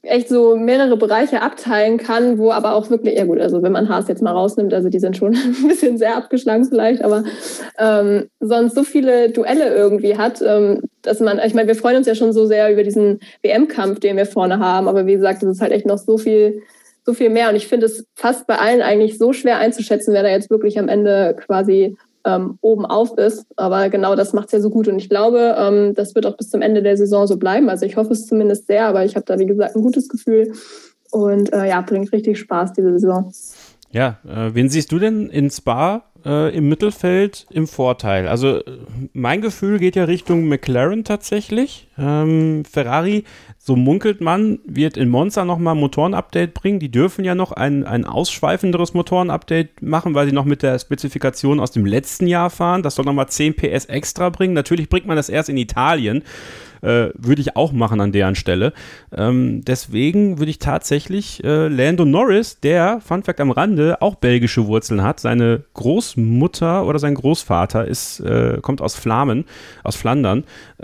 echt so mehrere Bereiche abteilen kann, wo aber auch wirklich, ja gut, also wenn man Haas jetzt mal rausnimmt, also die sind schon ein bisschen sehr abgeschlagen vielleicht, aber sonst so viele Duelle irgendwie hat, dass man, ich meine, wir freuen uns ja schon so sehr über diesen WM-Kampf, den wir vorne haben, aber wie gesagt, es ist halt echt noch so viel mehr und ich finde es fast bei allen eigentlich so schwer einzuschätzen, wer da jetzt wirklich am Ende quasi oben auf ist, aber genau das macht es ja so gut und ich glaube, das wird auch bis zum Ende der Saison so bleiben, also ich hoffe es zumindest sehr, aber ich habe da wie gesagt ein gutes Gefühl und bringt richtig Spaß diese Saison. Ja, wen siehst du denn in Spa im Mittelfeld im Vorteil? Also mein Gefühl geht ja Richtung McLaren tatsächlich. Ferrari, so munkelt man, wird in Monza nochmal ein Motoren-Update bringen. Die dürfen ja noch ein ausschweifenderes Motoren-Update machen, weil sie noch mit der Spezifikation aus dem letzten Jahr fahren. Das soll nochmal 10 PS extra bringen. Natürlich bringt man das erst in Italien. Würde ich auch machen an deren Stelle. Deswegen würde ich tatsächlich Lando Norris, der, Fun Fact am Rande, auch belgische Wurzeln hat. Seine Großmutter oder sein Großvater kommt aus Flandern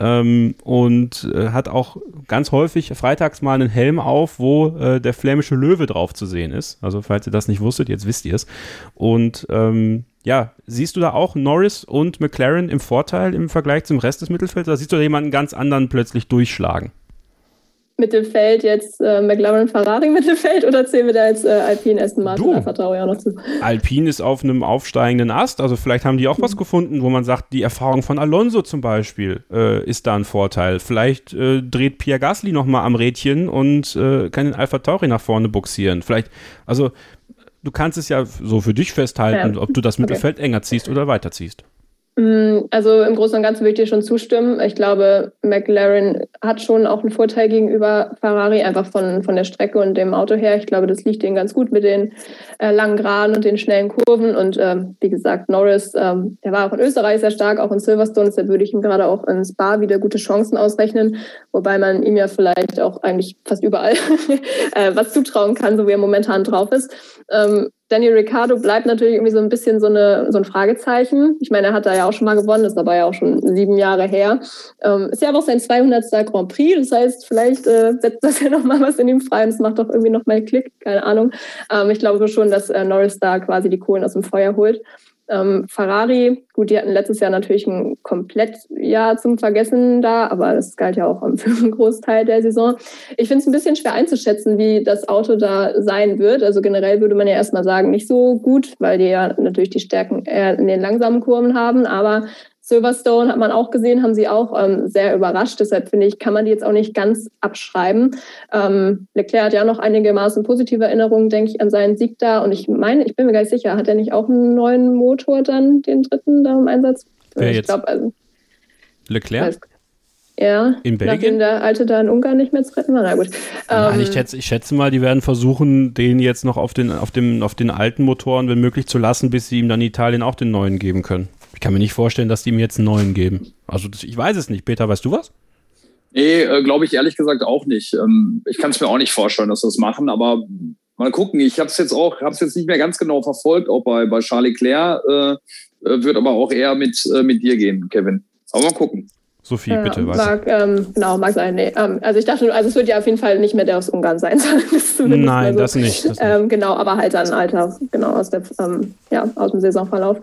und hat auch ganz häufig freitags mal einen Helm auf, wo der flämische Löwe drauf zu sehen ist. Also falls ihr das nicht wusstet, jetzt wisst ihr es. Und siehst du da auch Norris und McLaren im Vorteil im Vergleich zum Rest des Mittelfelds? Oder siehst du da jemanden ganz anderen plötzlich durchschlagen? Mittelfeld jetzt McLaren, Ferrari Mittelfeld oder zählen wir da jetzt Alpine, Aston Martin, Alpha Tauri auch noch zu? Alpine ist auf einem aufsteigenden Ast, also vielleicht haben die auch was gefunden, wo man sagt, die Erfahrung von Alonso zum Beispiel ist da ein Vorteil. Vielleicht dreht Pierre Gasly nochmal am Rädchen und kann den Alpha Tauri nach vorne buxieren. Vielleicht, also du kannst es ja so für dich festhalten, ob du das Mittelfeld enger ziehst oder weiterziehst. Also im Großen und Ganzen würde ich dir schon zustimmen. Ich glaube, McLaren hat schon auch einen Vorteil gegenüber Ferrari, einfach von der Strecke und dem Auto her. Ich glaube, das liegt ihnen ganz gut mit den langen Geraden und den schnellen Kurven. Und wie gesagt, Norris, der war auch in Österreich sehr stark, auch in Silverstone. Deshalb würde ich ihm gerade auch in Spa wieder gute Chancen ausrechnen. Wobei man ihm ja vielleicht auch eigentlich fast überall was zutrauen kann, so wie er momentan drauf ist. Daniel Ricciardo bleibt natürlich irgendwie so ein bisschen so ein Fragezeichen. Ich meine, er hat da ja auch schon mal gewonnen, ist aber ja auch schon 7 Jahre her. Ist ja aber auch sein 200. Grand Prix, das heißt, vielleicht setzt das ja nochmal was in ihm frei und es macht doch irgendwie nochmal einen Klick, keine Ahnung. Ich glaube schon, dass Norris da quasi die Kohlen aus dem Feuer holt. Ferrari, gut, die hatten letztes Jahr natürlich ein Komplettjahr zum Vergessen da, aber das galt ja auch für einen Großteil der Saison. Ich finde es ein bisschen schwer einzuschätzen, wie das Auto da sein wird. Also generell würde man ja erstmal sagen, nicht so gut, weil die ja natürlich die Stärken eher in den langsamen Kurven haben, aber Silverstone hat man auch gesehen, haben sie auch sehr überrascht. Deshalb finde ich, kann man die jetzt auch nicht ganz abschreiben. Leclerc hat ja noch einigermaßen positive Erinnerungen, denke ich, an seinen Sieg da. Und ich meine, ich bin mir gar nicht sicher, hat er nicht auch einen neuen Motor dann, den dritten da im Einsatz? Wer ich jetzt? Glaub, also, Leclerc? Ja, in Belgien? Nachdem der Alte da in Ungarn nicht mehr zu retten war. Na gut. Nein, ich schätze mal, die werden versuchen, den jetzt noch auf den alten Motoren, wenn möglich, zu lassen, bis sie ihm dann in Italien auch den neuen geben können. Ich kann mir nicht vorstellen, dass die ihm jetzt einen neuen geben. Also ich weiß es nicht. Peter, weißt du was? Nee, glaube ich ehrlich gesagt auch nicht. Ich kann es mir auch nicht vorstellen, dass sie das machen, aber mal gucken. Ich habe es jetzt nicht mehr ganz genau verfolgt, auch bei Charles Leclerc, wird aber auch eher mit dir gehen, Kevin. Aber mal gucken. Sophie, bitte weiter. Mag sein. Nee. Also ich dachte, es wird ja auf jeden Fall nicht mehr der aus Ungarn sein. Nein, das nicht. Genau, aber halt ein Alter, genau, aus dem Saisonverlauf.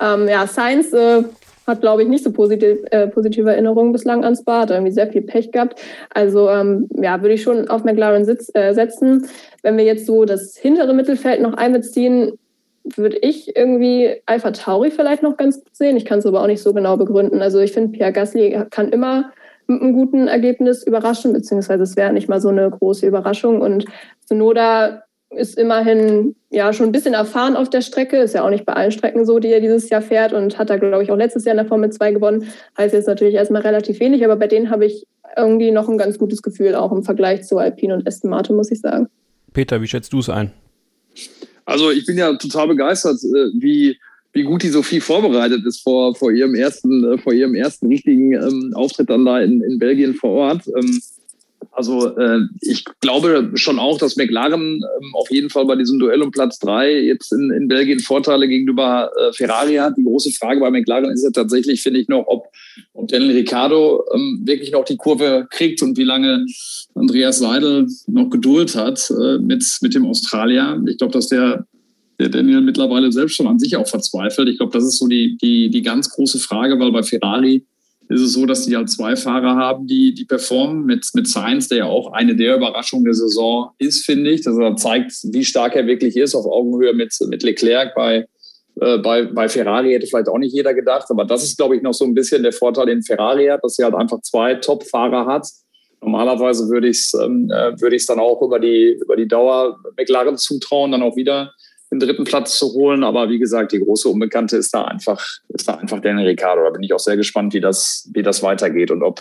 Sainz hat, glaube ich, nicht so positive Erinnerungen bislang an Spa, hat irgendwie sehr viel Pech gehabt. Also würde ich schon auf McLaren setzen. Wenn wir jetzt so das hintere Mittelfeld noch einbeziehen, würde ich irgendwie Alpha Tauri vielleicht noch ganz gut sehen. Ich kann es aber auch nicht so genau begründen. Also ich finde, Pierre Gasly kann immer mit einem guten Ergebnis überraschen, beziehungsweise es wäre nicht mal so eine große Überraschung. Und Tsunoda ist immerhin ja schon ein bisschen erfahren auf der Strecke. Ist ja auch nicht bei allen Strecken so, die er dieses Jahr fährt und hat da, glaube ich, auch letztes Jahr in der Formel 2 gewonnen. Heißt jetzt natürlich erstmal relativ wenig, aber bei denen habe ich irgendwie noch ein ganz gutes Gefühl, auch im Vergleich zu Alpine und Aston Martin, muss ich sagen. Peter, wie schätzt du es ein? Also ich bin ja total begeistert, wie gut die Sophie vorbereitet ist vor ihrem ersten richtigen Auftritt dann da in Belgien vor Ort. Also ich glaube schon auch, dass McLaren auf jeden Fall bei diesem Duell um Platz 3 jetzt in Belgien Vorteile gegenüber Ferrari hat. Die große Frage bei McLaren ist ja tatsächlich, finde ich, noch, ob Daniel Ricciardo wirklich noch die Kurve kriegt und wie lange Andreas Seidl noch Geduld hat mit dem Australier. Ich glaube, dass der Daniel mittlerweile selbst schon an sich auch verzweifelt. Ich glaube, das ist so die ganz große Frage, weil bei Ferrari ist es so, dass die halt 2 Fahrer haben, die performen mit Sainz, der ja auch eine der Überraschungen der Saison ist, finde ich. Dass er zeigt, wie stark er wirklich ist, auf Augenhöhe mit Leclerc. Bei Ferrari hätte vielleicht auch nicht jeder gedacht, aber das ist, glaube ich, noch so ein bisschen der Vorteil, den Ferrari hat, dass sie halt einfach 2 Top-Fahrer hat. Normalerweise würde ich es dann auch über die Dauer McLaren zutrauen, dann auch wieder den 3. Platz zu holen. Aber wie gesagt, die große Unbekannte ist da einfach Daniel Ricciardo. Da bin ich auch sehr gespannt, wie das weitergeht und ob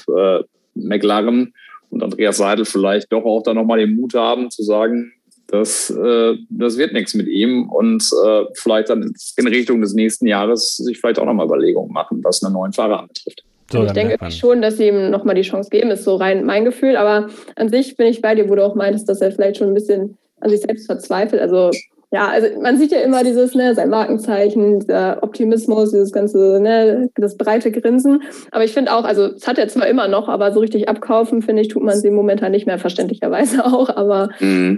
McLaren und Andreas Seidl vielleicht doch auch da nochmal den Mut haben zu sagen, das wird nichts mit ihm und vielleicht dann in Richtung des nächsten Jahres sich vielleicht auch nochmal Überlegungen machen, was einen neuen Fahrer anbetrifft. So, ich denke schon, dass sie ihm nochmal die Chance geben, ist so rein mein Gefühl. Aber an sich bin ich bei dir, wo du auch meintest, dass er vielleicht schon ein bisschen an sich selbst verzweifelt. Also man sieht ja immer dieses, sein Markenzeichen, dieser Optimismus, dieses ganze, das breite Grinsen. Aber ich finde auch, also das hat er zwar immer noch, aber so richtig abkaufen, finde ich, tut man sie momentan nicht mehr, verständlicherweise auch. Aber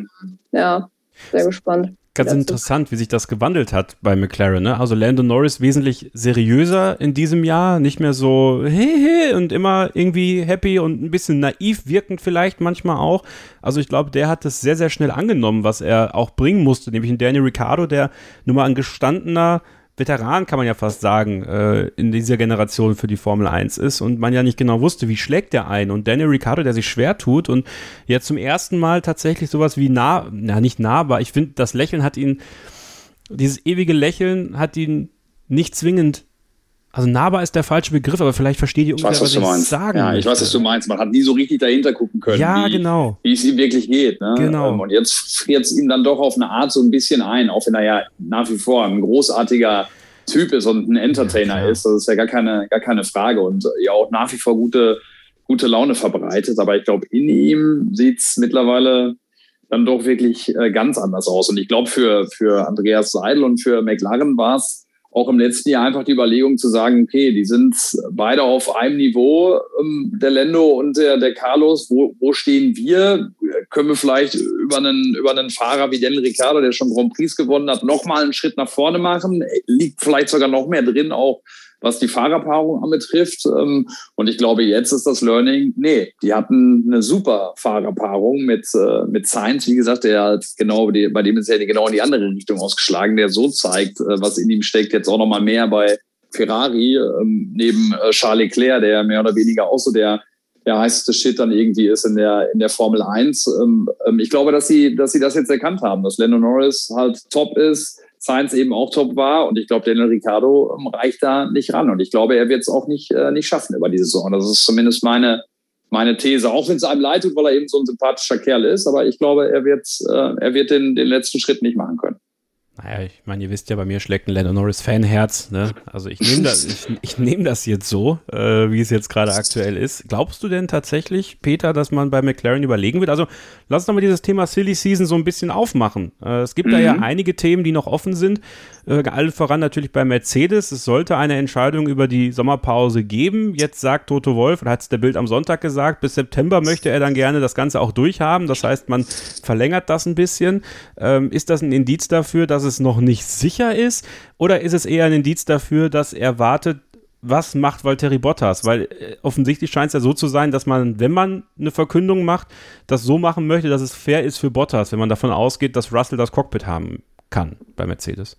ja, sehr gespannt. Ganz interessant, wie sich das gewandelt hat bei McLaren. Ne? Also Lando Norris wesentlich seriöser in diesem Jahr, nicht mehr so hey und immer irgendwie happy und ein bisschen naiv wirkend vielleicht manchmal auch. Also ich glaube, der hat das sehr, sehr schnell angenommen, was er auch bringen musste, nämlich ein Daniel Ricciardo, der nun mal ein gestandener Veteran, kann man ja fast sagen, in dieser Generation für die Formel 1 ist und man ja nicht genau wusste, wie schlägt der ein. Und Daniel Ricciardo, der sich schwer tut und jetzt zum ersten Mal tatsächlich sowas wie nicht nahbar, ich finde, das Lächeln hat ihn, dieses ewige Lächeln hat ihn nicht zwingend, also nahbar ist der falsche Begriff, aber vielleicht versteht ihr ungefähr, was ich sagen möchte. Ich weiß, was du meinst. Man hat nie so richtig dahinter gucken können, wie es ihm wirklich geht. Ne? Genau. Und jetzt friert es ihm dann doch auf eine Art so ein bisschen ein, auch wenn er ja nach wie vor ein großartiger Typ ist und ein Entertainer ist. Das ist ja gar keine Frage und ja auch nach wie vor gute Laune verbreitet. Aber ich glaube, in ihm sieht es mittlerweile dann doch wirklich ganz anders aus. Und ich glaube, für Andreas Seidl und für McLaren war es auch im letzten Jahr einfach die Überlegung zu sagen, okay, die sind beide auf einem Niveau, der Lando und der Carlos. Wo stehen wir? Können wir vielleicht über einen Fahrer wie Daniel Ricciardo, der schon Grand Prix gewonnen hat, nochmal einen Schritt nach vorne machen? Liegt vielleicht sogar noch mehr drin, auch was die Fahrerpaarung anbetrifft. Und ich glaube, jetzt ist das Learning, die hatten eine super Fahrerpaarung mit Sainz, wie gesagt, der halt bei dem ist ja genau in die andere Richtung ausgeschlagen, der so zeigt, was in ihm steckt, jetzt auch nochmal mehr bei Ferrari, neben Charles Leclerc, der mehr oder weniger auch so der heißeste Shit dann irgendwie ist in der Formel 1. Ich glaube, dass sie das jetzt erkannt haben, dass Lando Norris halt top ist, Sainz eben auch top war und ich glaube, Daniel Ricciardo reicht da nicht ran und ich glaube, er wird es auch nicht schaffen über die Saison. Das ist zumindest meine These, auch wenn es einem leid tut, weil er eben so ein sympathischer Kerl ist, aber ich glaube, er wird den letzten Schritt nicht machen können. Naja, ich meine, ihr wisst ja, bei mir schlägt ein Lando Norris Fanherz, ne? Also ich nehme das jetzt so, wie es jetzt gerade aktuell ist. Glaubst du denn tatsächlich, Peter, dass man bei McLaren überlegen wird? Also lass uns doch mal dieses Thema Silly Season so ein bisschen aufmachen. Es gibt da ja einige Themen, die noch offen sind. Allen voran natürlich bei Mercedes. Es sollte eine Entscheidung über die Sommerpause geben. Jetzt sagt Toto Wolff, oder hat es der Bild am Sonntag gesagt, bis September möchte er dann gerne das Ganze auch durchhaben. Das heißt, man verlängert das ein bisschen. Ist das ein Indiz dafür, dass es noch nicht sicher ist? Oder ist es eher ein Indiz dafür, dass er wartet, was macht Valtteri Bottas? Weil offensichtlich scheint es ja so zu sein, dass man, wenn man eine Verkündung macht, das so machen möchte, dass es fair ist für Bottas, wenn man davon ausgeht, dass Russell das Cockpit haben kann bei Mercedes.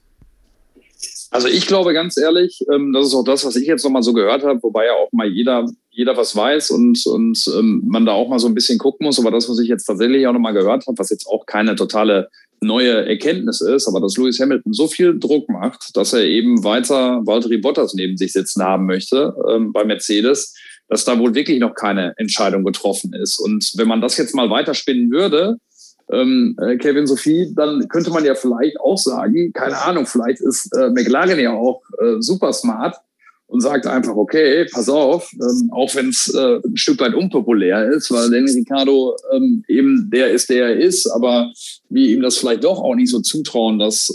Also ich glaube ganz ehrlich, das ist auch das, was ich jetzt nochmal so gehört habe, wobei ja auch mal jeder was weiß und man da auch mal so ein bisschen gucken muss. Aber das, was ich jetzt tatsächlich auch nochmal gehört habe, was jetzt auch keine totale neue Erkenntnis ist, aber dass Lewis Hamilton so viel Druck macht, dass er eben weiter Valtteri Bottas neben sich sitzen haben möchte bei Mercedes, dass da wohl wirklich noch keine Entscheidung getroffen ist. Und wenn man das jetzt mal weiterspinnen würde, Kevin, Sophie, dann könnte man ja vielleicht auch sagen, keine Ahnung, vielleicht ist McLaren ja auch super smart und sagt einfach, okay, pass auf, auch wenn es ein Stück weit unpopulär ist, weil Daniel Ricciardo eben der ist, der er ist, aber wir ihm das vielleicht doch auch nicht so zutrauen, dass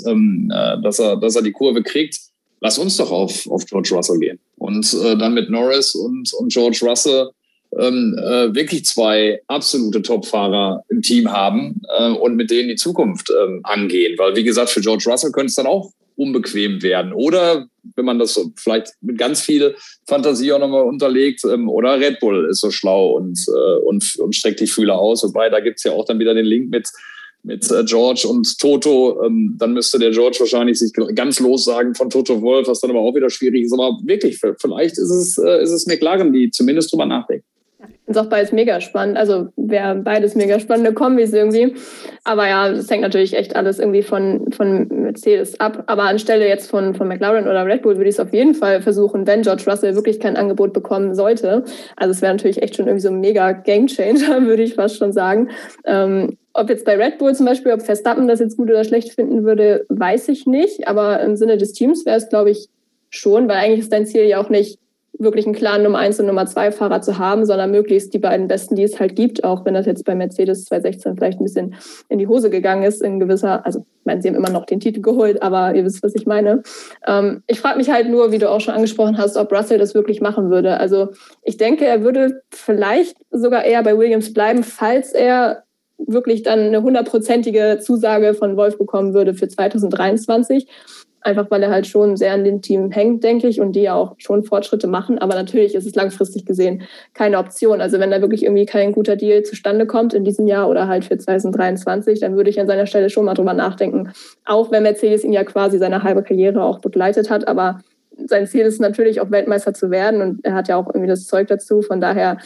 er die Kurve kriegt, lass uns doch auf George Russell gehen. Und dann mit Norris und George Russell wirklich zwei absolute Top-Fahrer im Team haben und mit denen die Zukunft angehen. Weil, wie gesagt, für George Russell könnte es dann auch unbequem werden. Oder, wenn man das so vielleicht mit ganz viel Fantasie auch nochmal unterlegt, oder Red Bull ist so schlau und streckt die Fühler aus. Wobei, da gibt's ja auch dann wieder den Link mit George und Toto. Dann müsste der George wahrscheinlich sich ganz lossagen von Toto Wolff, was dann aber auch wieder schwierig ist. Aber wirklich, vielleicht ist es McLaren, die zumindest drüber nachdenken. Ist auch beides mega spannend. Also wäre beides mega spannende Kombis irgendwie. Aber ja, es hängt natürlich echt alles irgendwie von Mercedes ab. Aber anstelle jetzt von McLaren oder Red Bull würde ich es auf jeden Fall versuchen, wenn George Russell wirklich kein Angebot bekommen sollte. Also es wäre natürlich echt schon irgendwie so ein mega Gamechanger, würde ich fast schon sagen. Ob jetzt bei Red Bull zum Beispiel, ob Verstappen das jetzt gut oder schlecht finden würde, weiß ich nicht. Aber im Sinne des Teams wäre es, glaube ich, schon, weil eigentlich ist dein Ziel ja auch nicht, wirklich einen klaren Nummer 1 und Nummer 2 Fahrer zu haben, sondern möglichst die beiden Besten, die es halt gibt, auch wenn das jetzt bei Mercedes 2016 vielleicht ein bisschen in die Hose gegangen ist, in gewisser, also ich meine, sie haben immer noch den Titel geholt, aber ihr wisst, was ich meine. Ich frage mich halt nur, wie du auch schon angesprochen hast, ob Russell das wirklich machen würde. Also ich denke, er würde vielleicht sogar eher bei Williams bleiben, falls er wirklich dann eine 100%ige Zusage von Wolff bekommen würde für 2023. Einfach weil er halt schon sehr an dem Team hängt, denke ich, und die ja auch schon Fortschritte machen. Aber natürlich ist es langfristig gesehen keine Option. Also wenn da wirklich irgendwie kein guter Deal zustande kommt in diesem Jahr oder halt für 2023, dann würde ich an seiner Stelle schon mal drüber nachdenken. Auch wenn Mercedes ihn ja quasi seine halbe Karriere auch begleitet hat. Aber sein Ziel ist natürlich auch Weltmeister zu werden und er hat ja auch irgendwie das Zeug dazu. Von daher,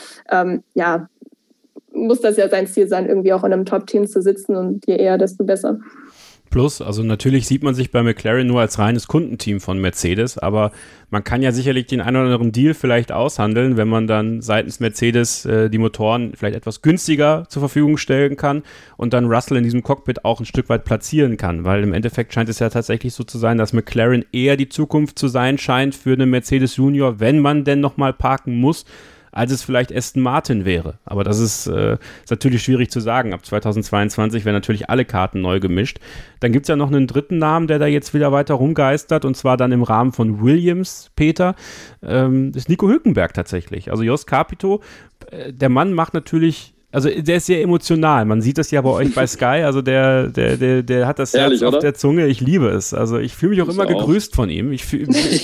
muss das ja sein Ziel sein, irgendwie auch in einem Top-Team zu sitzen und je eher, desto besser. Plus, also natürlich sieht man sich bei McLaren nur als reines Kundenteam von Mercedes, aber man kann ja sicherlich den einen oder anderen Deal vielleicht aushandeln, wenn man dann seitens Mercedes die Motoren vielleicht etwas günstiger zur Verfügung stellen kann und dann Russell in diesem Cockpit auch ein Stück weit platzieren kann, weil im Endeffekt scheint es ja tatsächlich so zu sein, dass McLaren eher die Zukunft zu sein scheint für eine Mercedes Junior, wenn man denn nochmal parken muss, als es vielleicht Aston Martin wäre. Aber das ist natürlich schwierig zu sagen. Ab 2022 werden natürlich alle Karten neu gemischt. Dann gibt es ja noch einen dritten Namen, der da jetzt wieder weiter rumgeistert, und zwar dann im Rahmen von Williams, Peter. Das ist Nico Hülkenberg tatsächlich. Also Jos Capito, der Mann macht natürlich, also der ist sehr emotional. Man sieht das ja bei euch bei Sky. Also der hat das Herz auf der Zunge. Ich liebe es. Also ich fühle mich auch immer gegrüßt von ihm. Ich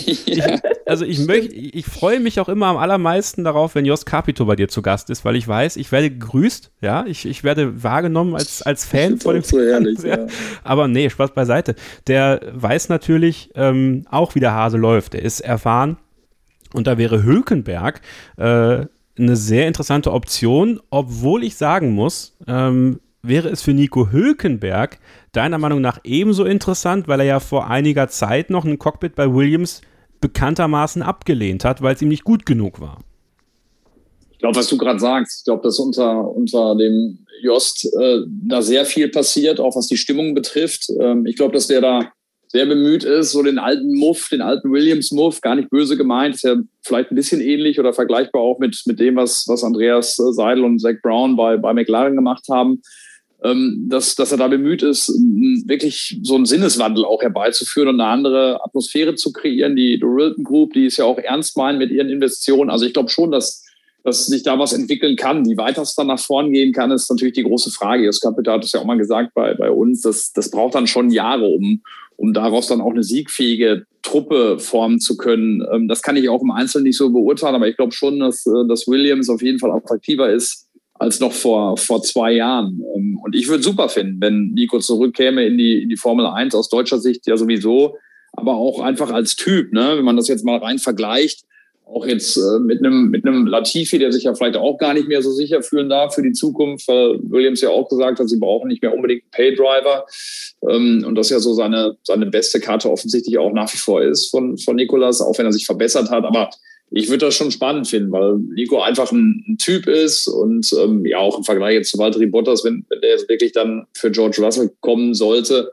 freue mich auch immer am allermeisten darauf, wenn Jos Capito bei dir zu Gast ist, weil ich weiß, ich werde gegrüßt. Ja, ich werde wahrgenommen als Fan von dem so herrlich, ja. Aber nee, Spaß beiseite. Der weiß natürlich auch, wie der Hase läuft. Er ist erfahren. Und da wäre Hülkenberg eine sehr interessante Option, obwohl ich sagen muss, wäre es für Nico Hülkenberg deiner Meinung nach ebenso interessant, weil er ja vor einiger Zeit noch ein Cockpit bei Williams bekanntermaßen abgelehnt hat, weil es ihm nicht gut genug war. Ich glaube, was du gerade sagst, ich glaube, dass unter dem Jost da sehr viel passiert, auch was die Stimmung betrifft. Ich glaube, dass der da sehr bemüht ist, so den alten Williams-Muff, gar nicht böse gemeint, ist ja vielleicht ein bisschen ähnlich oder vergleichbar auch mit dem, was Andreas Seidel und Zach Brown bei McLaren gemacht haben, dass er da bemüht ist, wirklich so einen Sinneswandel auch herbeizuführen und eine andere Atmosphäre zu kreieren. Die Dorilton Group, die es ja auch ernst meinen mit ihren Investitionen. Also ich glaube schon, dass sich da was entwickeln kann. Wie weit das dann nach vorn gehen kann, ist natürlich die große Frage. Das Kapital hat es ja auch mal gesagt bei uns, das braucht dann schon Jahre, um daraus dann auch eine siegfähige Truppe formen zu können. Das kann ich auch im Einzelnen nicht so beurteilen, aber ich glaube schon, dass Williams auf jeden Fall attraktiver ist als noch vor 2 Jahren. Und ich würde super finden, wenn Nico zurückkäme in die Formel 1, aus deutscher Sicht ja sowieso, aber auch einfach als Typ, ne? Wenn man das jetzt mal rein vergleicht, auch jetzt mit einem Latifi, der sich ja vielleicht auch gar nicht mehr so sicher fühlen darf für die Zukunft, weil Williams ja auch gesagt hat, sie brauchen nicht mehr unbedingt einen Paydriver. Und das ja so seine beste Karte offensichtlich auch nach wie vor ist von Nicolas, auch wenn er sich verbessert hat. Aber ich würde das schon spannend finden, weil Nico einfach ein Typ ist und ja auch im Vergleich jetzt zu Valtteri Bottas, wenn der jetzt wirklich dann für George Russell kommen sollte,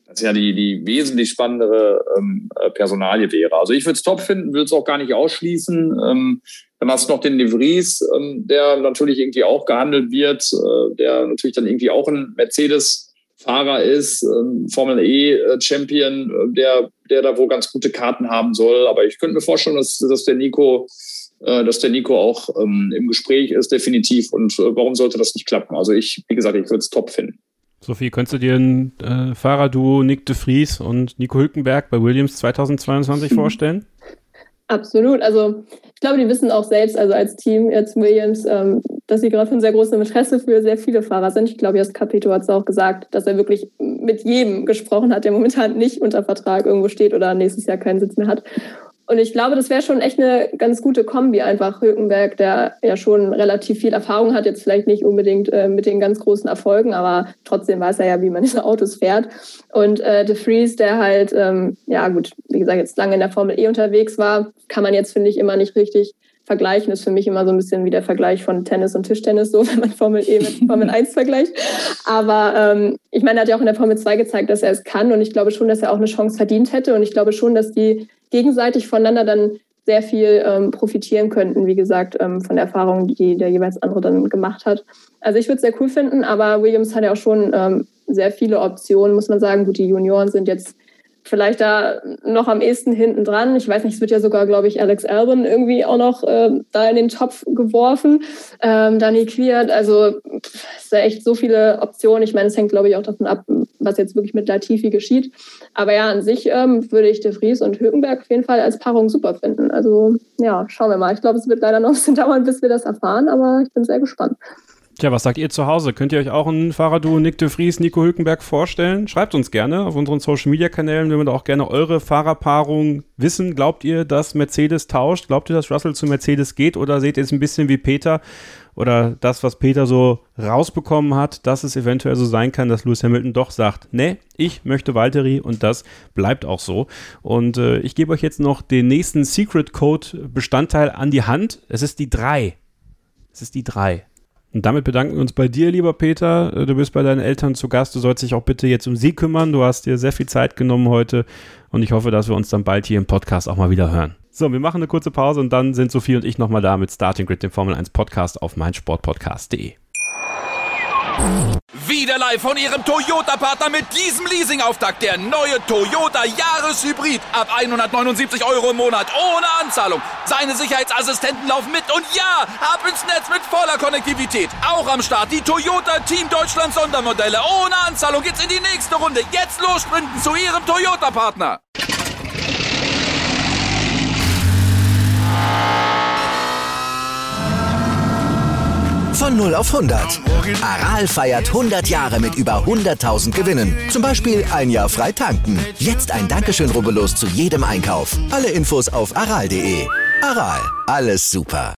das ja die wesentlich spannendere Personalie wäre. Also ich würde es top finden, würde es auch gar nicht ausschließen. Dann hast du noch den De Vries, der natürlich irgendwie auch gehandelt wird, der natürlich dann irgendwie auch ein Mercedes-Fahrer ist, Formel E-Champion, der da wohl ganz gute Karten haben soll. Aber ich könnte mir vorstellen, dass der Nico auch im Gespräch ist, definitiv. Und warum sollte das nicht klappen? Also wie gesagt, ich würde es top finden. Sophie, könntest du dir ein Fahrerduo Nick de Vries und Nico Hülkenberg bei Williams 2022 vorstellen? Absolut. Also ich glaube, die wissen auch selbst, also als Team jetzt Williams, dass sie gerade von sehr großem Interesse für sehr viele Fahrer sind. Ich glaube, Jost Capito hat es auch gesagt, dass er wirklich mit jedem gesprochen hat, der momentan nicht unter Vertrag irgendwo steht oder nächstes Jahr keinen Sitz mehr hat. Und ich glaube, das wäre schon echt eine ganz gute Kombi einfach. Hülkenberg, der ja schon relativ viel Erfahrung hat, jetzt vielleicht nicht unbedingt mit den ganz großen Erfolgen, aber trotzdem weiß er ja, wie man diese Autos fährt. Und De Vries, der halt, wie gesagt, jetzt lange in der Formel E unterwegs war, kann man jetzt, finde ich, immer nicht richtig vergleichen. Ist für mich immer so ein bisschen wie der Vergleich von Tennis und Tischtennis, so wenn man Formel E mit Formel 1 vergleicht. Aber ich meine, er hat ja auch in der Formel 2 gezeigt, dass er es kann. Und ich glaube schon, dass er auch eine Chance verdient hätte. Und ich glaube schon, dass die gegenseitig voneinander dann sehr viel profitieren könnten, wie gesagt, von der Erfahrung, die der jeweils andere dann gemacht hat. Also ich würde es sehr cool finden, aber Williams hat ja auch schon sehr viele Optionen, muss man sagen. Gut, die Junioren sind jetzt vielleicht da noch am ehesten hinten dran. Ich weiß nicht, es wird ja sogar, glaube ich, Alex Albon irgendwie auch noch da in den Topf geworfen. Dani Kvyat, also es sind echt so viele Optionen. Ich meine, es hängt, glaube ich, auch davon ab, was jetzt wirklich mit Latifi geschieht. Aber ja, an sich würde ich De Vries und Hülkenberg auf jeden Fall als Paarung super finden. Also ja, schauen wir mal. Ich glaube, es wird leider noch ein bisschen dauern, bis wir das erfahren, aber ich bin sehr gespannt. Tja, was sagt ihr zu Hause? Könnt ihr euch auch ein Fahrerduo Nick de Vries, Nico Hülkenberg vorstellen? Schreibt uns gerne auf unseren Social-Media-Kanälen, wenn wir da auch gerne eure Fahrerpaarung wissen. Glaubt ihr, dass Mercedes tauscht? Glaubt ihr, dass Russell zu Mercedes geht? Oder seht ihr es ein bisschen wie Peter oder das, was Peter so rausbekommen hat, dass es eventuell so sein kann, dass Lewis Hamilton doch sagt, nee, ich möchte Valtteri und das bleibt auch so. Und ich gebe euch jetzt noch den nächsten Secret-Code-Bestandteil an die Hand. Es ist die 3. Es ist die 3. Und damit bedanken wir uns bei dir, lieber Peter. Du bist bei deinen Eltern zu Gast. Du sollst dich auch bitte jetzt um sie kümmern. Du hast dir sehr viel Zeit genommen heute. Und ich hoffe, dass wir uns dann bald hier im Podcast auch mal wieder hören. So, wir machen eine kurze Pause und dann sind Sophie und ich nochmal da mit Starting Grid, dem Formel 1 Podcast auf meinsportpodcast.de. Wieder live von Ihrem Toyota-Partner mit diesem Leasing-Auftakt. Der neue Toyota Jahreshybrid. Ab 179 € im Monat. Ohne Anzahlung. Seine Sicherheitsassistenten laufen mit. Und ja, ab ins Netz mit voller Konnektivität. Auch am Start die Toyota Team Deutschland Sondermodelle. Ohne Anzahlung geht's in die nächste Runde. Jetzt los sprinten zu Ihrem Toyota-Partner. Von 0 auf 100. Aral feiert 100 Jahre mit über 100.000 Gewinnen. Zum Beispiel ein Jahr frei tanken. Jetzt ein Dankeschön, rubbellos zu jedem Einkauf. Alle Infos auf aral.de. Aral, alles super.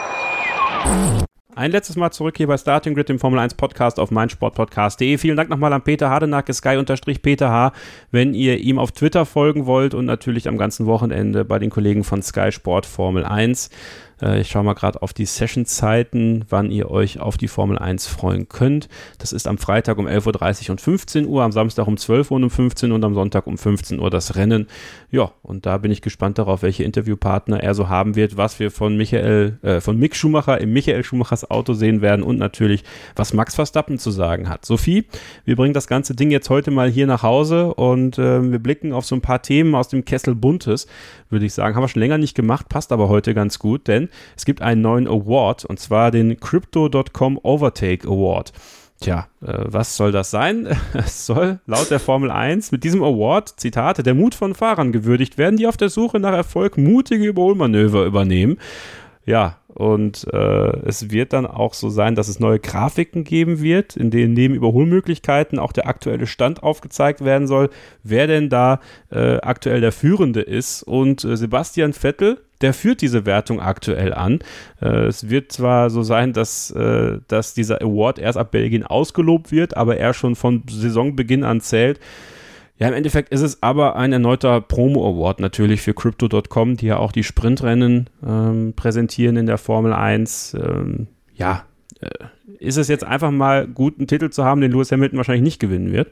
Ein letztes Mal zurück hier bei Starting Grid, dem Formel 1 Podcast auf meinsportpodcast.de. Vielen Dank nochmal an Peter Hardenacke, Sky_Peter H., wenn ihr ihm auf Twitter folgen wollt und natürlich am ganzen Wochenende bei den Kollegen von Sky Sport Formel 1. Ich schaue mal gerade auf die Sessionzeiten, wann ihr euch auf die Formel 1 freuen könnt. Das ist am Freitag um 11.30 Uhr und 15 Uhr, am Samstag um 12 Uhr und um 15 Uhr und am Sonntag um 15 Uhr das Rennen. Ja, und da bin ich gespannt darauf, welche Interviewpartner er so haben wird, was wir von Mick Schumacher im Michael Schumachers Auto sehen werden und natürlich, was Max Verstappen zu sagen hat. Sophie, wir bringen das ganze Ding jetzt heute mal hier nach Hause und wir blicken auf so ein paar Themen aus dem Kessel Buntes, würde ich sagen. Haben wir schon länger nicht gemacht, passt aber heute ganz gut, denn es gibt einen neuen Award und zwar den Crypto.com Overtake Award. Tja, was soll das sein? Es soll laut der Formel 1 mit diesem Award, Zitate, der Mut von Fahrern gewürdigt werden, die auf der Suche nach Erfolg mutige Überholmanöver übernehmen. Ja, und es wird dann auch so sein, dass es neue Grafiken geben wird, in denen neben Überholmöglichkeiten auch der aktuelle Stand aufgezeigt werden soll, wer denn da aktuell der Führende ist. Und Sebastian Vettel, der führt diese Wertung aktuell an. Es wird zwar so sein, dass dieser Award erst ab Belgien ausgelobt wird, aber er schon von Saisonbeginn an zählt. Ja, im Endeffekt ist es aber ein erneuter Promo-Award natürlich für Crypto.com, die ja auch die Sprintrennen präsentieren in der Formel 1. Ist es jetzt einfach mal gut, einen Titel zu haben, den Lewis Hamilton wahrscheinlich nicht gewinnen wird?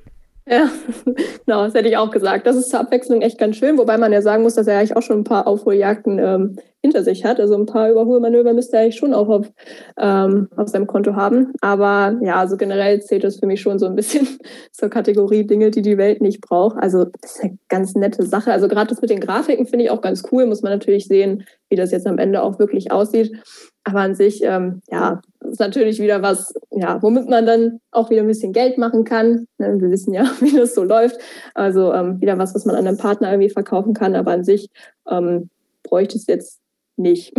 Ja, genau, das hätte ich auch gesagt. Das ist zur Abwechslung echt ganz schön, wobei man ja sagen muss, dass er eigentlich auch schon ein paar Aufholjagden hinter sich hat. Also ein paar Überholmanöver müsste er eigentlich schon auch auf seinem Konto haben. Aber ja, also generell zählt das für mich schon so ein bisschen zur Kategorie Dinge, die die Welt nicht braucht. Also das ist eine ganz nette Sache. Also gerade das mit den Grafiken finde ich auch ganz cool. Muss man natürlich sehen, wie das jetzt am Ende auch wirklich aussieht. Aber an sich, ist natürlich wieder was, ja, womit man dann auch wieder ein bisschen Geld machen kann. Wir wissen ja, wie das so läuft. Also wieder was man an einem Partner irgendwie verkaufen kann. Aber an sich bräuchte es jetzt nicht.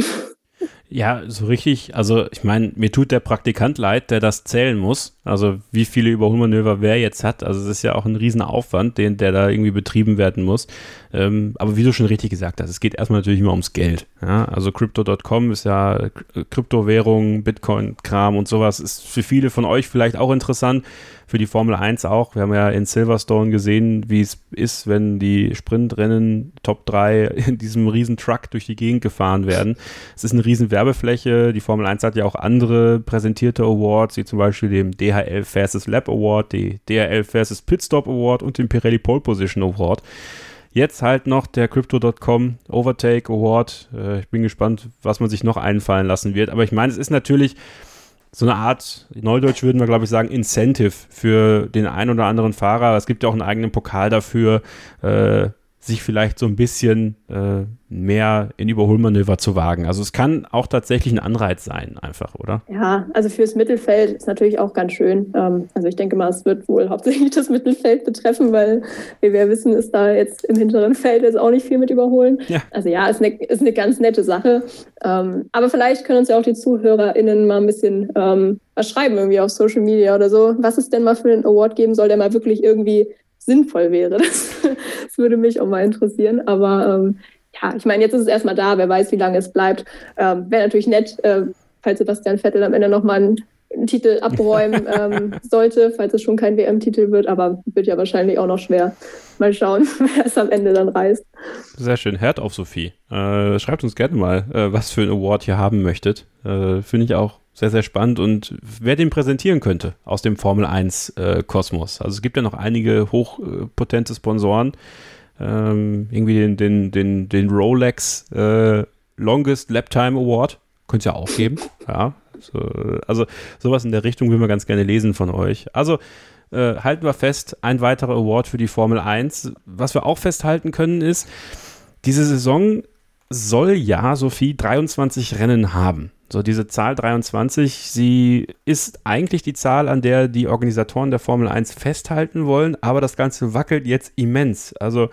Ja, so richtig, also ich meine, mir tut der Praktikant leid, der das zählen muss, also wie viele Überholmanöver wer jetzt hat, also es ist ja auch ein Riesenaufwand, der da irgendwie betrieben werden muss, aber wie du schon richtig gesagt hast, es geht erstmal natürlich immer ums Geld, ja? Also Crypto.com ist ja Kryptowährung, Bitcoin-Kram und sowas, ist für viele von euch vielleicht auch interessant, für die Formel 1 auch. Wir haben ja in Silverstone gesehen, wie es ist, wenn die Sprintrennen Top 3 in diesem riesen Truck durch die Gegend gefahren werden. Es ist eine riesen Werbefläche. Die Formel 1 hat ja auch andere präsentierte Awards, wie zum Beispiel den DHL Fastest Lap Award, die DHL Fastest Pitstop Award und den Pirelli Pole Position Award. Jetzt halt noch der Crypto.com Overtake Award. Ich bin gespannt, was man sich noch einfallen lassen wird. Aber ich meine, es ist natürlich so eine Art, neudeutsch würden wir, glaube ich, sagen, Incentive für den einen oder anderen Fahrer. Es gibt ja auch einen eigenen Pokal dafür, sich vielleicht so ein bisschen mehr in Überholmanöver zu wagen. Also es kann auch tatsächlich ein Anreiz sein, einfach, oder? Ja, also fürs Mittelfeld ist natürlich auch ganz schön. Also ich denke mal, es wird wohl hauptsächlich das Mittelfeld betreffen, weil, wie wir wissen, ist da jetzt im hinteren Feld jetzt auch nicht viel mit Überholen. Ja. Also ja, ist eine ganz nette Sache. Aber vielleicht können uns ja auch die ZuhörerInnen mal ein bisschen was schreiben irgendwie auf Social Media oder so. Was es denn mal für einen Award geben soll, der mal wirklich irgendwie sinnvoll wäre. Das würde mich auch mal interessieren. Aber ja, ich meine, jetzt ist es erstmal da. Wer weiß, wie lange es bleibt. Wäre natürlich nett, falls Sebastian Vettel am Ende nochmal einen Titel abräumen sollte, falls es schon kein WM-Titel wird. Aber wird ja wahrscheinlich auch noch schwer. Mal schauen, wer es am Ende dann reißt. Sehr schön. Hört auf, Sophie. Schreibt uns gerne mal, was für ein Award ihr haben möchtet. Finde ich auch sehr, sehr spannend und wer den präsentieren könnte aus dem Formel 1 Kosmos. Also es gibt ja noch einige hochpotente Sponsoren, irgendwie den Rolex Longest Lap Time Award, könnte es ja auch geben. Ja, also sowas in der Richtung will man ganz gerne lesen von euch. Also halten wir fest, ein weiterer Award für die Formel 1. Was wir auch festhalten können ist, diese Saison soll ja, Sophie, 23 Rennen haben. So, diese Zahl 23, sie ist eigentlich die Zahl, an der die Organisatoren der Formel 1 festhalten wollen, aber das Ganze wackelt jetzt immens. Also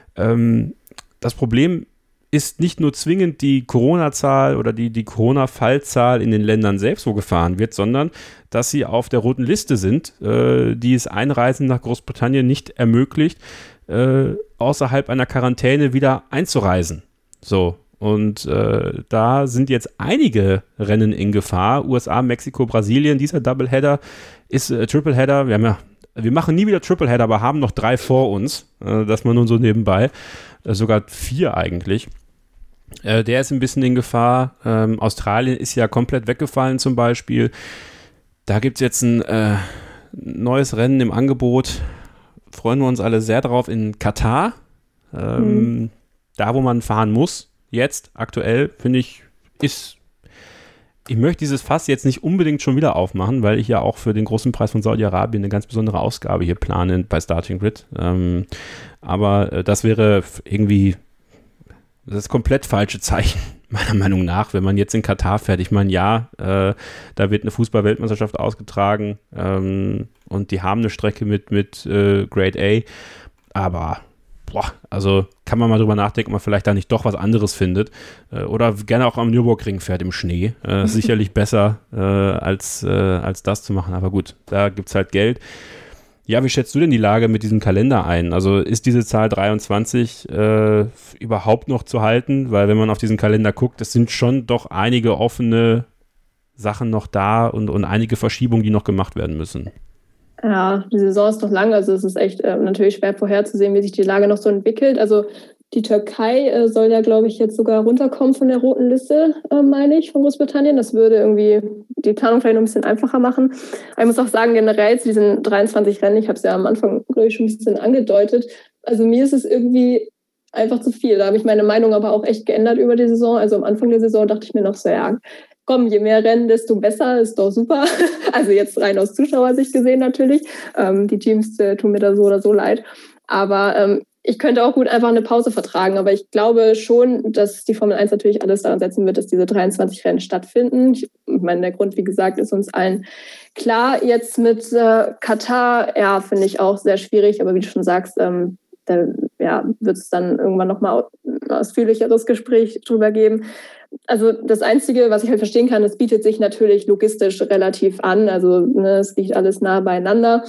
das Problem ist nicht nur zwingend die Corona-Zahl oder die Corona-Fallzahl in den Ländern selbst, wo gefahren wird, sondern dass sie auf der roten Liste sind, die es Einreisen nach Großbritannien nicht ermöglicht, außerhalb einer Quarantäne wieder einzureisen. So. Und da sind jetzt einige Rennen in Gefahr. USA, Mexiko, Brasilien. Dieser Doubleheader ist Tripleheader. Wir machen nie wieder Tripleheader, aber haben noch 3 vor uns. Das mal nur so nebenbei. Sogar 4 eigentlich. Der ist ein bisschen in Gefahr. Australien ist ja komplett weggefallen zum Beispiel. Da gibt es jetzt ein neues Rennen im Angebot. Freuen wir uns alle sehr drauf in Katar. Da, wo man fahren muss. Jetzt, aktuell, finde ich, ich möchte dieses Fass jetzt nicht unbedingt schon wieder aufmachen, weil ich ja auch für den großen Preis von Saudi-Arabien eine ganz besondere Ausgabe hier plane bei Starting Grid. Aber das wäre irgendwie das komplett falsche Zeichen, meiner Meinung nach, wenn man jetzt in Katar fährt. Ich meine, ja, da wird eine Fußball-Weltmeisterschaft ausgetragen und die haben eine Strecke mit Grade A, aber also kann man mal drüber nachdenken, ob man vielleicht da nicht doch was anderes findet. Oder gerne auch am Nürburgring fährt im Schnee. Sicherlich besser als das zu machen. Aber gut, da gibt es halt Geld. Ja, wie schätzt du denn die Lage mit diesem Kalender ein? Also ist diese Zahl 23 überhaupt noch zu halten? Weil wenn man auf diesen Kalender guckt, es sind schon doch einige offene Sachen noch da und einige Verschiebungen, die noch gemacht werden müssen. Ja, die Saison ist noch lang, also es ist echt natürlich schwer vorherzusehen, wie sich die Lage noch so entwickelt. Also Die Türkei soll ja, glaube ich, jetzt sogar runterkommen von der roten Liste, meine ich, von Großbritannien. Das würde irgendwie die Planung vielleicht noch ein bisschen einfacher machen. Aber ich muss auch sagen, generell zu diesen 23 Rennen, ich habe es ja am Anfang, glaube ich, schon ein bisschen angedeutet, also mir ist es irgendwie einfach zu viel. Da habe ich meine Meinung aber auch echt geändert über die Saison. Also am Anfang der Saison dachte ich mir noch so, ja, komm, je mehr Rennen, desto besser, ist doch super. Also jetzt rein aus Zuschauersicht gesehen natürlich. Die Teams tun mir da so oder so leid. Aber ich könnte auch gut einfach eine Pause vertragen, aber ich glaube schon, dass die Formel 1 natürlich alles daran setzen wird, dass diese 23 Rennen stattfinden. Ich meine, der Grund, wie gesagt, ist uns allen klar. Jetzt mit Katar, ja, finde ich auch sehr schwierig, aber wie du schon sagst, da wird es dann irgendwann nochmal ein ausführlicheres Gespräch drüber geben. Also das Einzige, was ich halt verstehen kann, es bietet sich natürlich logistisch relativ an, also es liegt alles nah beieinander,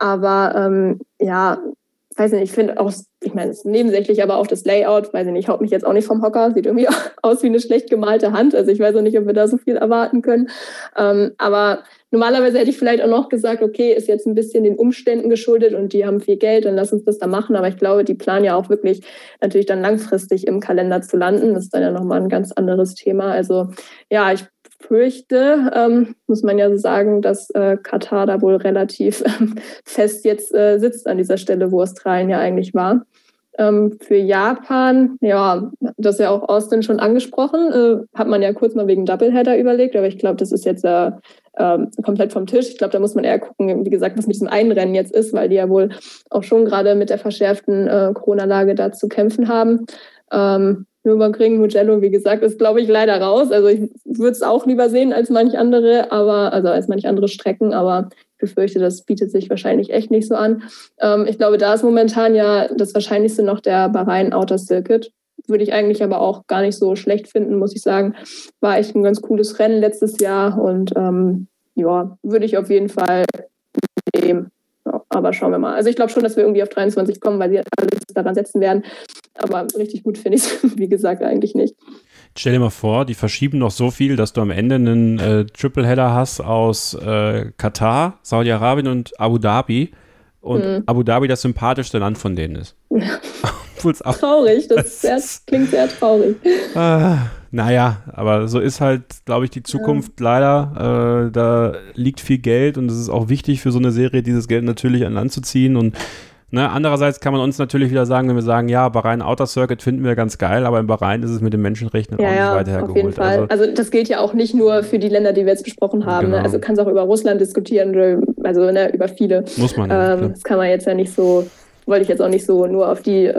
aber weiß nicht, ich finde auch, ich meine, es ist nebensächlich, aber auch das Layout, weiß ich nicht, haut mich jetzt auch nicht vom Hocker, sieht irgendwie aus wie eine schlecht gemalte Hand, also ich weiß auch nicht, ob wir da so viel erwarten können, aber normalerweise hätte ich vielleicht auch noch gesagt, okay, ist jetzt ein bisschen den Umständen geschuldet und die haben viel Geld, dann lass uns das da machen, aber ich glaube, die planen ja auch wirklich natürlich dann langfristig im Kalender zu landen, das ist dann ja nochmal ein ganz anderes Thema, also ja, ich fürchte, muss man ja so sagen, dass Katar da wohl relativ fest jetzt sitzt an dieser Stelle, wo Australien ja eigentlich war. Für Japan, ja, das ist ja auch Austin schon angesprochen, hat man ja kurz mal wegen Doubleheader überlegt, aber ich glaube, das ist jetzt komplett vom Tisch. Ich glaube, da muss man eher gucken, wie gesagt, was mit diesem einen Rennen jetzt ist, weil die ja wohl auch schon gerade mit der verschärften Corona-Lage da zu kämpfen haben. Nürburgring, Mugello, wie gesagt, ist, glaube ich, leider raus. Also ich würde es auch lieber sehen als manch andere, als manch andere Strecken, aber ich befürchte, das bietet sich wahrscheinlich echt nicht so an. Ich glaube, da ist momentan ja das Wahrscheinlichste noch der Bahrain Outer Circuit. Würde ich eigentlich aber auch gar nicht so schlecht finden, muss ich sagen. War echt ein ganz cooles Rennen letztes Jahr und würde ich auf jeden Fall nehmen. Ja, aber schauen wir mal. Also ich glaube schon, dass wir irgendwie auf 23 kommen, weil sie alles daran setzen werden. Aber richtig gut finde ich es, wie gesagt, eigentlich nicht. Stell dir mal vor, die verschieben noch so viel, dass du am Ende einen Tripleheader hast aus Katar, Saudi-Arabien und Abu Dhabi. Und Abu Dhabi das sympathischste Land von denen ist. Traurig, das klingt sehr traurig. Naja, aber so ist halt, glaube ich, die Zukunft leider. Da liegt viel Geld und es ist auch wichtig für so eine Serie, dieses Geld natürlich an Land zu ziehen. Und andererseits kann man uns natürlich wieder sagen, wenn wir sagen, ja, Bahrain Outer Circuit finden wir ganz geil, aber in Bahrain ist es mit den Menschenrechten auch nicht weiter hergeholt. Auf jeden Fall. Also das gilt ja auch nicht nur für die Länder, die wir jetzt besprochen haben. Genau. Ne? Also kannst auch über Russland diskutieren, über viele. Muss man. Das kann man jetzt ja nicht so, wollte ich jetzt auch nicht so nur auf die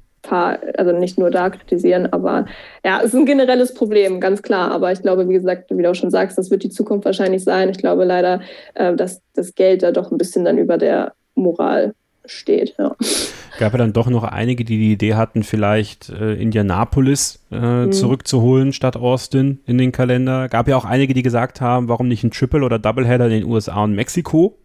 nicht nur da kritisieren, aber ja, es ist ein generelles Problem, ganz klar. Aber ich glaube, wie gesagt, wie du auch schon sagst, das wird die Zukunft wahrscheinlich sein. Ich glaube leider, dass das Geld da doch ein bisschen dann über der Moral steht. Ja. Gab ja dann doch noch einige, die Idee hatten, vielleicht Indianapolis zurückzuholen statt Austin in den Kalender. Gab ja auch einige, die gesagt haben, warum nicht ein Triple- oder Doubleheader in den USA und Mexiko.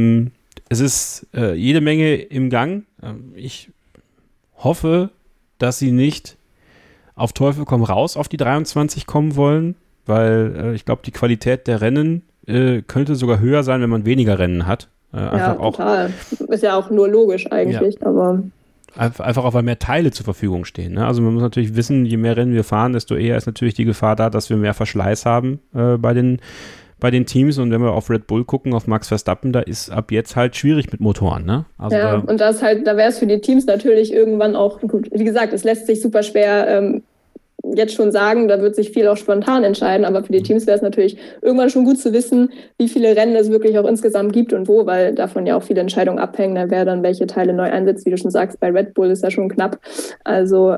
Es ist jede Menge im Gang. Ich hoffe, dass sie nicht auf Teufel komm raus auf die 23 kommen wollen, weil ich glaube, die Qualität der Rennen könnte sogar höher sein, wenn man weniger Rennen hat. Total. Ist ja auch nur logisch eigentlich, aber einfach auch, weil mehr Teile zur Verfügung stehen. Ne? Also man muss natürlich wissen, je mehr Rennen wir fahren, desto eher ist natürlich die Gefahr da, dass wir mehr Verschleiß haben bei den Teams. Und wenn wir auf Red Bull gucken, auf Max Verstappen, da ist ab jetzt halt schwierig mit Motoren. Ne? Also und da wäre es für die Teams natürlich irgendwann auch gut. Wie gesagt, es lässt sich super schwer jetzt schon sagen, da wird sich viel auch spontan entscheiden, aber für die Teams wäre es natürlich irgendwann schon gut zu wissen, wie viele Rennen es wirklich auch insgesamt gibt und wo, weil davon ja auch viele Entscheidungen abhängen, wer dann welche Teile neu einsetzt, wie du schon sagst, bei Red Bull ist ja schon knapp, also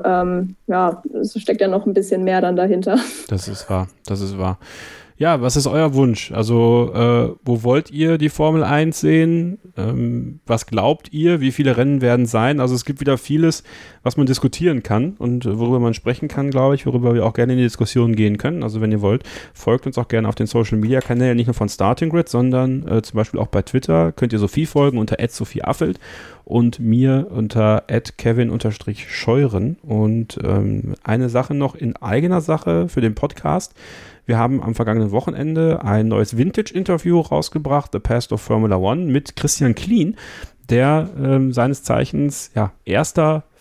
es steckt ja noch ein bisschen mehr dann dahinter. Das ist wahr. Ja, was ist euer Wunsch? Also, wo wollt ihr die Formel 1 sehen? Was glaubt ihr? Wie viele Rennen werden sein? Also, es gibt wieder vieles, was man diskutieren kann und worüber man sprechen kann, glaube ich, worüber wir auch gerne in die Diskussion gehen können. Also, wenn ihr wollt, folgt uns auch gerne auf den Social-Media-Kanälen, nicht nur von Starting Grid, sondern zum Beispiel auch bei Twitter. Könnt ihr Sophie folgen unter @SophieAffelt und mir unter @Kevin_Scheuren. Und eine Sache noch in eigener Sache für den Podcast. Wir haben am vergangenen Wochenende ein neues Vintage-Interview rausgebracht, The Past of Formula One, mit Christian Klien, der seines Zeichens erster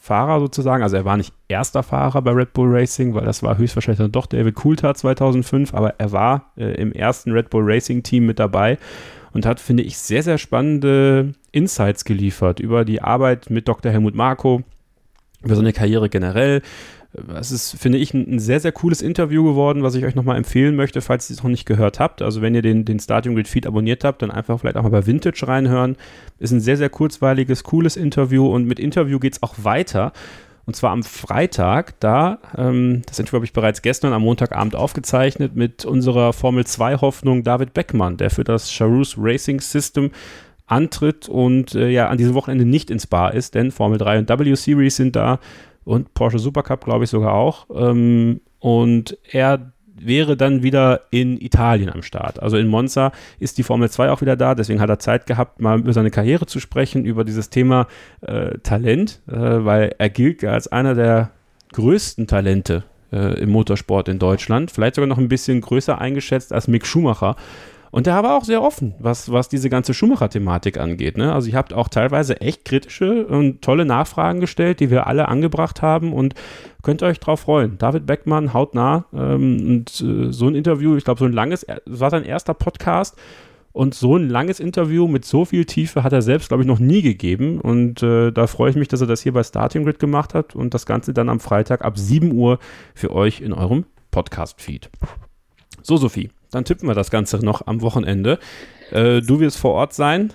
Fahrer sozusagen. Also er war nicht erster Fahrer bei Red Bull Racing, weil das war höchstwahrscheinlich dann doch David Coulthard 2005, aber er war im ersten Red Bull Racing Team mit dabei und hat, finde ich, sehr, sehr spannende Insights geliefert über die Arbeit mit Dr. Helmut Marko, über seine Karriere generell. Es ist, finde ich, ein sehr, sehr cooles Interview geworden, was ich euch nochmal empfehlen möchte, falls ihr es noch nicht gehört habt. Also wenn ihr den Starting Grid Feed abonniert habt, dann einfach vielleicht auch mal bei Vintage reinhören. Ist ein sehr, sehr kurzweiliges, cooles Interview und mit Interview geht es auch weiter. Und zwar am Freitag, das Interview habe ich bereits gestern am Montagabend aufgezeichnet mit unserer Formel-2-Hoffnung David Beckmann, der für das Charouz Racing System antritt und an diesem Wochenende nicht ins Spa ist, denn Formel 3 und W-Series sind da und Porsche Supercup, glaube ich, sogar auch. Und er wäre dann wieder in Italien am Start. Also in Monza ist die Formel 2 auch wieder da, deswegen hat er Zeit gehabt, mal über seine Karriere zu sprechen, über dieses Thema Talent, weil er gilt als einer der größten Talente im Motorsport in Deutschland, vielleicht sogar noch ein bisschen größer eingeschätzt als Mick Schumacher. Und der war auch sehr offen, was diese ganze Schumacher-Thematik angeht. Ne? Also ihr habt auch teilweise echt kritische und tolle Nachfragen gestellt, die wir alle angebracht haben und könnt ihr euch drauf freuen. David Beckmann, hautnah und so ein Interview, ich glaube so ein langes, das war sein erster Podcast und so ein langes Interview mit so viel Tiefe hat er selbst, glaube ich, noch nie gegeben und da freue ich mich, dass er das hier bei Starting Grid gemacht hat und das Ganze dann am Freitag ab 7 Uhr für euch in eurem Podcast-Feed. So, Sophie. Dann tippen wir das Ganze noch am Wochenende. Du wirst vor Ort sein.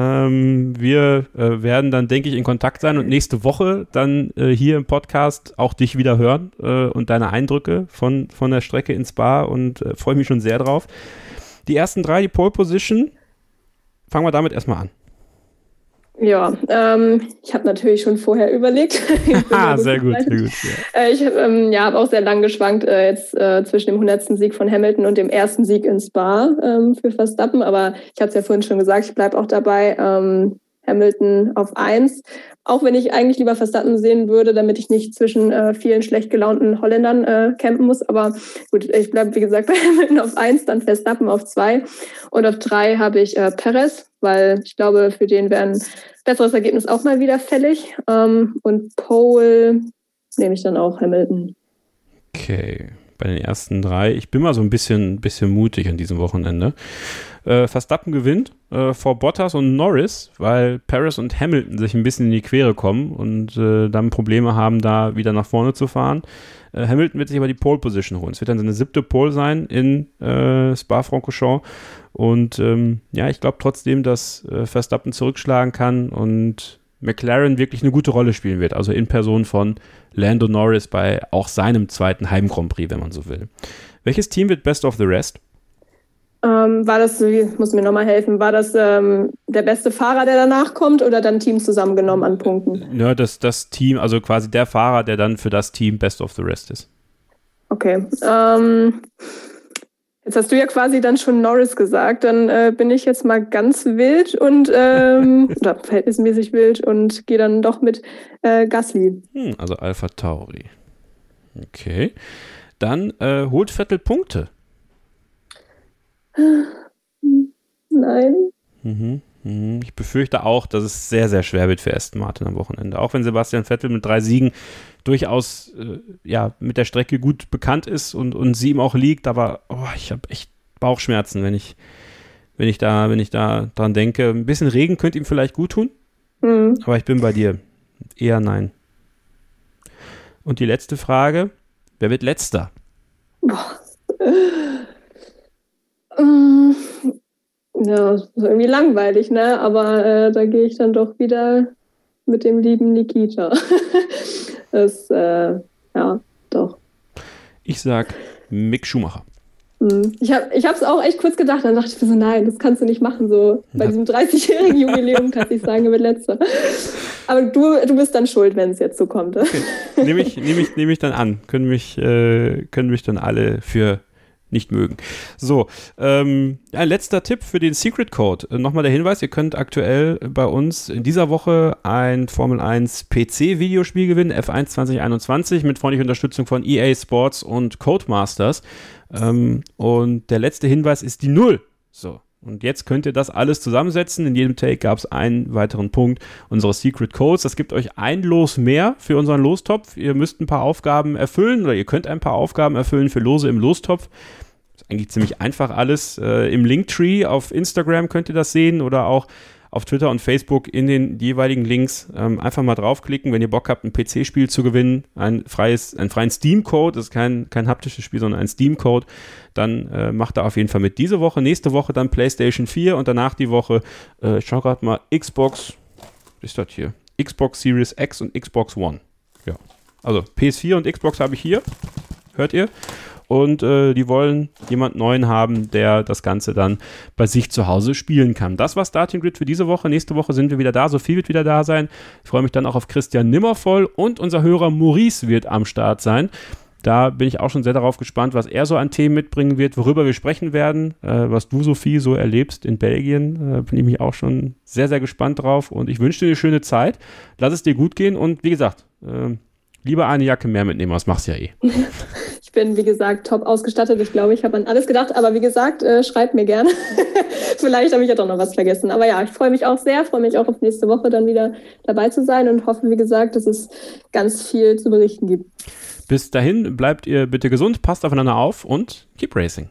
Wir werden dann, denke ich, in Kontakt sein und nächste Woche dann hier im Podcast auch dich wieder hören und deine Eindrücke von der Strecke ins Spa und freue mich schon sehr drauf. Die ersten 3, die Pole Position, fangen wir damit erstmal an. Ja, ich habe natürlich schon vorher überlegt. Sehr gut. Ja. Ich habe auch sehr lang geschwankt jetzt zwischen dem 100. Sieg von Hamilton und dem ersten Sieg in Spa für Verstappen. Aber ich habe es ja vorhin schon gesagt, ich bleibe auch dabei. Hamilton auf 1. Auch wenn ich eigentlich lieber Verstappen sehen würde, damit ich nicht zwischen vielen schlecht gelaunten Holländern campen muss. Aber gut, ich bleibe, wie gesagt, bei Hamilton auf 1, dann Verstappen auf 2. Und auf 3 habe ich Perez, weil ich glaube, für den wäre ein besseres Ergebnis auch mal wieder fällig. Und Pole nehme ich dann auch Hamilton. Okay, bei den ersten 3. Ich bin mal so ein bisschen mutig an diesem Wochenende. Verstappen gewinnt vor Bottas und Norris, weil Perez und Hamilton sich ein bisschen in die Quere kommen und dann Probleme haben, da wieder nach vorne zu fahren. Hamilton wird sich aber die Pole Position holen. Es wird dann seine 7. Pole sein in Spa-Francorchamps. Und ich glaube trotzdem, dass Verstappen zurückschlagen kann und McLaren wirklich eine gute Rolle spielen wird. Also in Person von Lando Norris bei auch seinem zweiten Heim-Grand Prix, wenn man so will. Welches Team wird Best of the Rest? War das, muss mir nochmal helfen, war das der beste Fahrer, der danach kommt oder dann Team zusammengenommen an Punkten? Ja, das Team, also quasi der Fahrer, der dann für das Team Best of the Rest ist. Okay. Jetzt hast du ja quasi dann schon Norris gesagt, dann bin ich jetzt mal ganz wild und oder verhältnismäßig wild und gehe dann doch mit Gasly. Also Alpha Tauri. Okay. Dann holt Vettel Punkte. Nein. Ich befürchte auch, dass es sehr, sehr schwer wird für Aston Martin am Wochenende. Auch wenn Sebastian Vettel mit 3 Siegen durchaus mit der Strecke gut bekannt ist und sie ihm auch liegt, aber ich habe echt Bauchschmerzen, wenn ich da dran denke. Ein bisschen Regen könnte ihm vielleicht gut tun, aber ich bin bei dir. Eher nein. Und die letzte Frage, wer wird Letzter? Ja, ist irgendwie langweilig, ne? Aber da gehe ich dann doch wieder mit dem lieben Nikita. Das, doch. Ich sag Mick Schumacher. Ich habe es auch echt kurz gedacht, dann dachte ich mir so, nein, das kannst du nicht machen, so bei diesem 30-jährigen Jubiläum kann ich sagen, er wird Letzter. Aber du bist dann schuld, wenn es jetzt so kommt. Okay. Nehme ich dann an. Können mich dann alle für nicht mögen. So, ein letzter Tipp für den Secret Code. Nochmal der Hinweis, ihr könnt aktuell bei uns in dieser Woche ein Formel 1 PC-Videospiel gewinnen, F1 2021, mit freundlicher Unterstützung von EA Sports und Codemasters. Und der letzte Hinweis ist die 0. So, Und jetzt könnt ihr das alles zusammensetzen. In jedem Take gab es einen weiteren Punkt unseres Secret Codes. Das gibt euch ein Los mehr für unseren Lostopf. Ihr müsst ein paar Aufgaben erfüllen oder ihr könnt ein paar Aufgaben erfüllen für Lose im Lostopf. Das ist eigentlich ziemlich einfach alles. Im Linktree auf Instagram könnt ihr das sehen oder auch auf Twitter und Facebook in den jeweiligen Links einfach mal draufklicken, wenn ihr Bock habt, ein PC-Spiel zu gewinnen, einen freien Steam-Code, das ist kein haptisches Spiel, sondern ein Steam-Code, dann macht da auf jeden Fall mit diese Woche, nächste Woche dann PlayStation 4 und danach die Woche, ich schau gerade mal, Xbox, was ist das hier? Xbox Series X und Xbox One. Ja, also PS4 und Xbox habe ich hier, hört ihr? Und die wollen jemand Neuen haben, der das Ganze dann bei sich zu Hause spielen kann. Das war Starting Grid für diese Woche. Nächste Woche sind wir wieder da. Sophie wird wieder da sein. Ich freue mich dann auch auf Christian Nimmervoll und unser Hörer Maurice wird am Start sein. Da bin ich auch schon sehr darauf gespannt, was er so an Themen mitbringen wird, worüber wir sprechen werden, was du, Sophie, so erlebst in Belgien. Bin ich mich auch schon sehr, sehr gespannt drauf. Und ich wünsche dir eine schöne Zeit. Lass es dir gut gehen. Und wie gesagt, lieber eine Jacke mehr mitnehmen, das machst du ja eh. Ich bin, wie gesagt, top ausgestattet. Ich glaube, ich habe an alles gedacht. Aber wie gesagt, schreibt mir gerne. Vielleicht habe ich ja doch noch was vergessen. Aber ja, ich freue mich auch sehr. Freue mich auch auf nächste Woche dann wieder dabei zu sein und hoffe, wie gesagt, dass es ganz viel zu berichten gibt. Bis dahin, bleibt ihr bitte gesund, passt aufeinander auf und keep racing.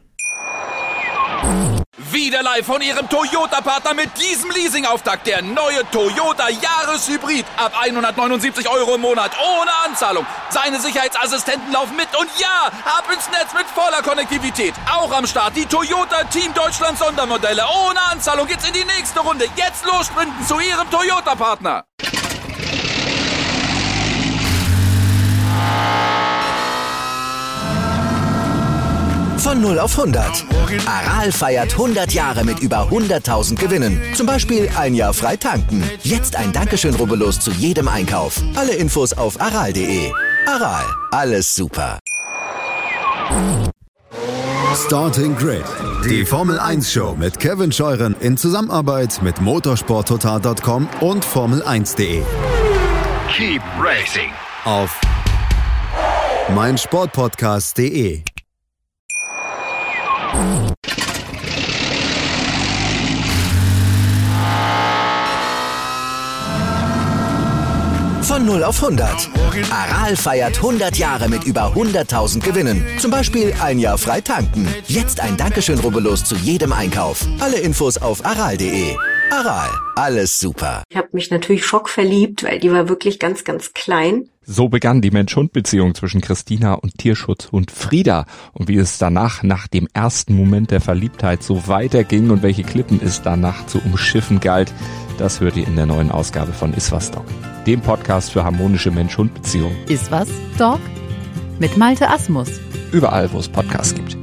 Wieder live von Ihrem Toyota-Partner mit diesem Leasing-Auftakt. Der neue Toyota Jahreshybrid. Ab 179 € im Monat. Ohne Anzahlung. Seine Sicherheitsassistenten laufen mit. Und ja, ab ins Netz mit voller Konnektivität. Auch am Start die Toyota Team Deutschland Sondermodelle. Ohne Anzahlung geht's in die nächste Runde. Jetzt los sprinten zu Ihrem Toyota-Partner. Von 0 auf 100. Aral feiert 100 Jahre mit über 100.000 Gewinnen. Zum Beispiel ein Jahr frei tanken. Jetzt ein Dankeschön, rubbellos zu jedem Einkauf. Alle Infos auf aral.de. Aral, alles super. Starting Grid, die Formel 1 Show mit Kevin Scheuren in Zusammenarbeit mit motorsporttotal.com und Formel1.de. Keep racing. Auf meinsportpodcast.de. Von 0 auf 100. Aral feiert 100 Jahre mit über 100.000 Gewinnen. Zum Beispiel ein Jahr frei tanken. Jetzt ein Dankeschön, rubbellos zu jedem Einkauf. Alle Infos auf aral.de. Aral, alles super. Ich habe mich natürlich schockverliebt, weil die war wirklich ganz, ganz klein. So begann die Mensch-Hund-Beziehung zwischen Christina und Tierschutzhund Frieda. Und wie es danach, nach dem ersten Moment der Verliebtheit, so weiterging und welche Klippen es danach zu umschiffen galt, das hört ihr in der neuen Ausgabe von Iswas Dog, dem Podcast für harmonische Mensch-Hund-Beziehungen. Iswas Dog? Mit Malte Asmus. Überall, wo es Podcasts gibt.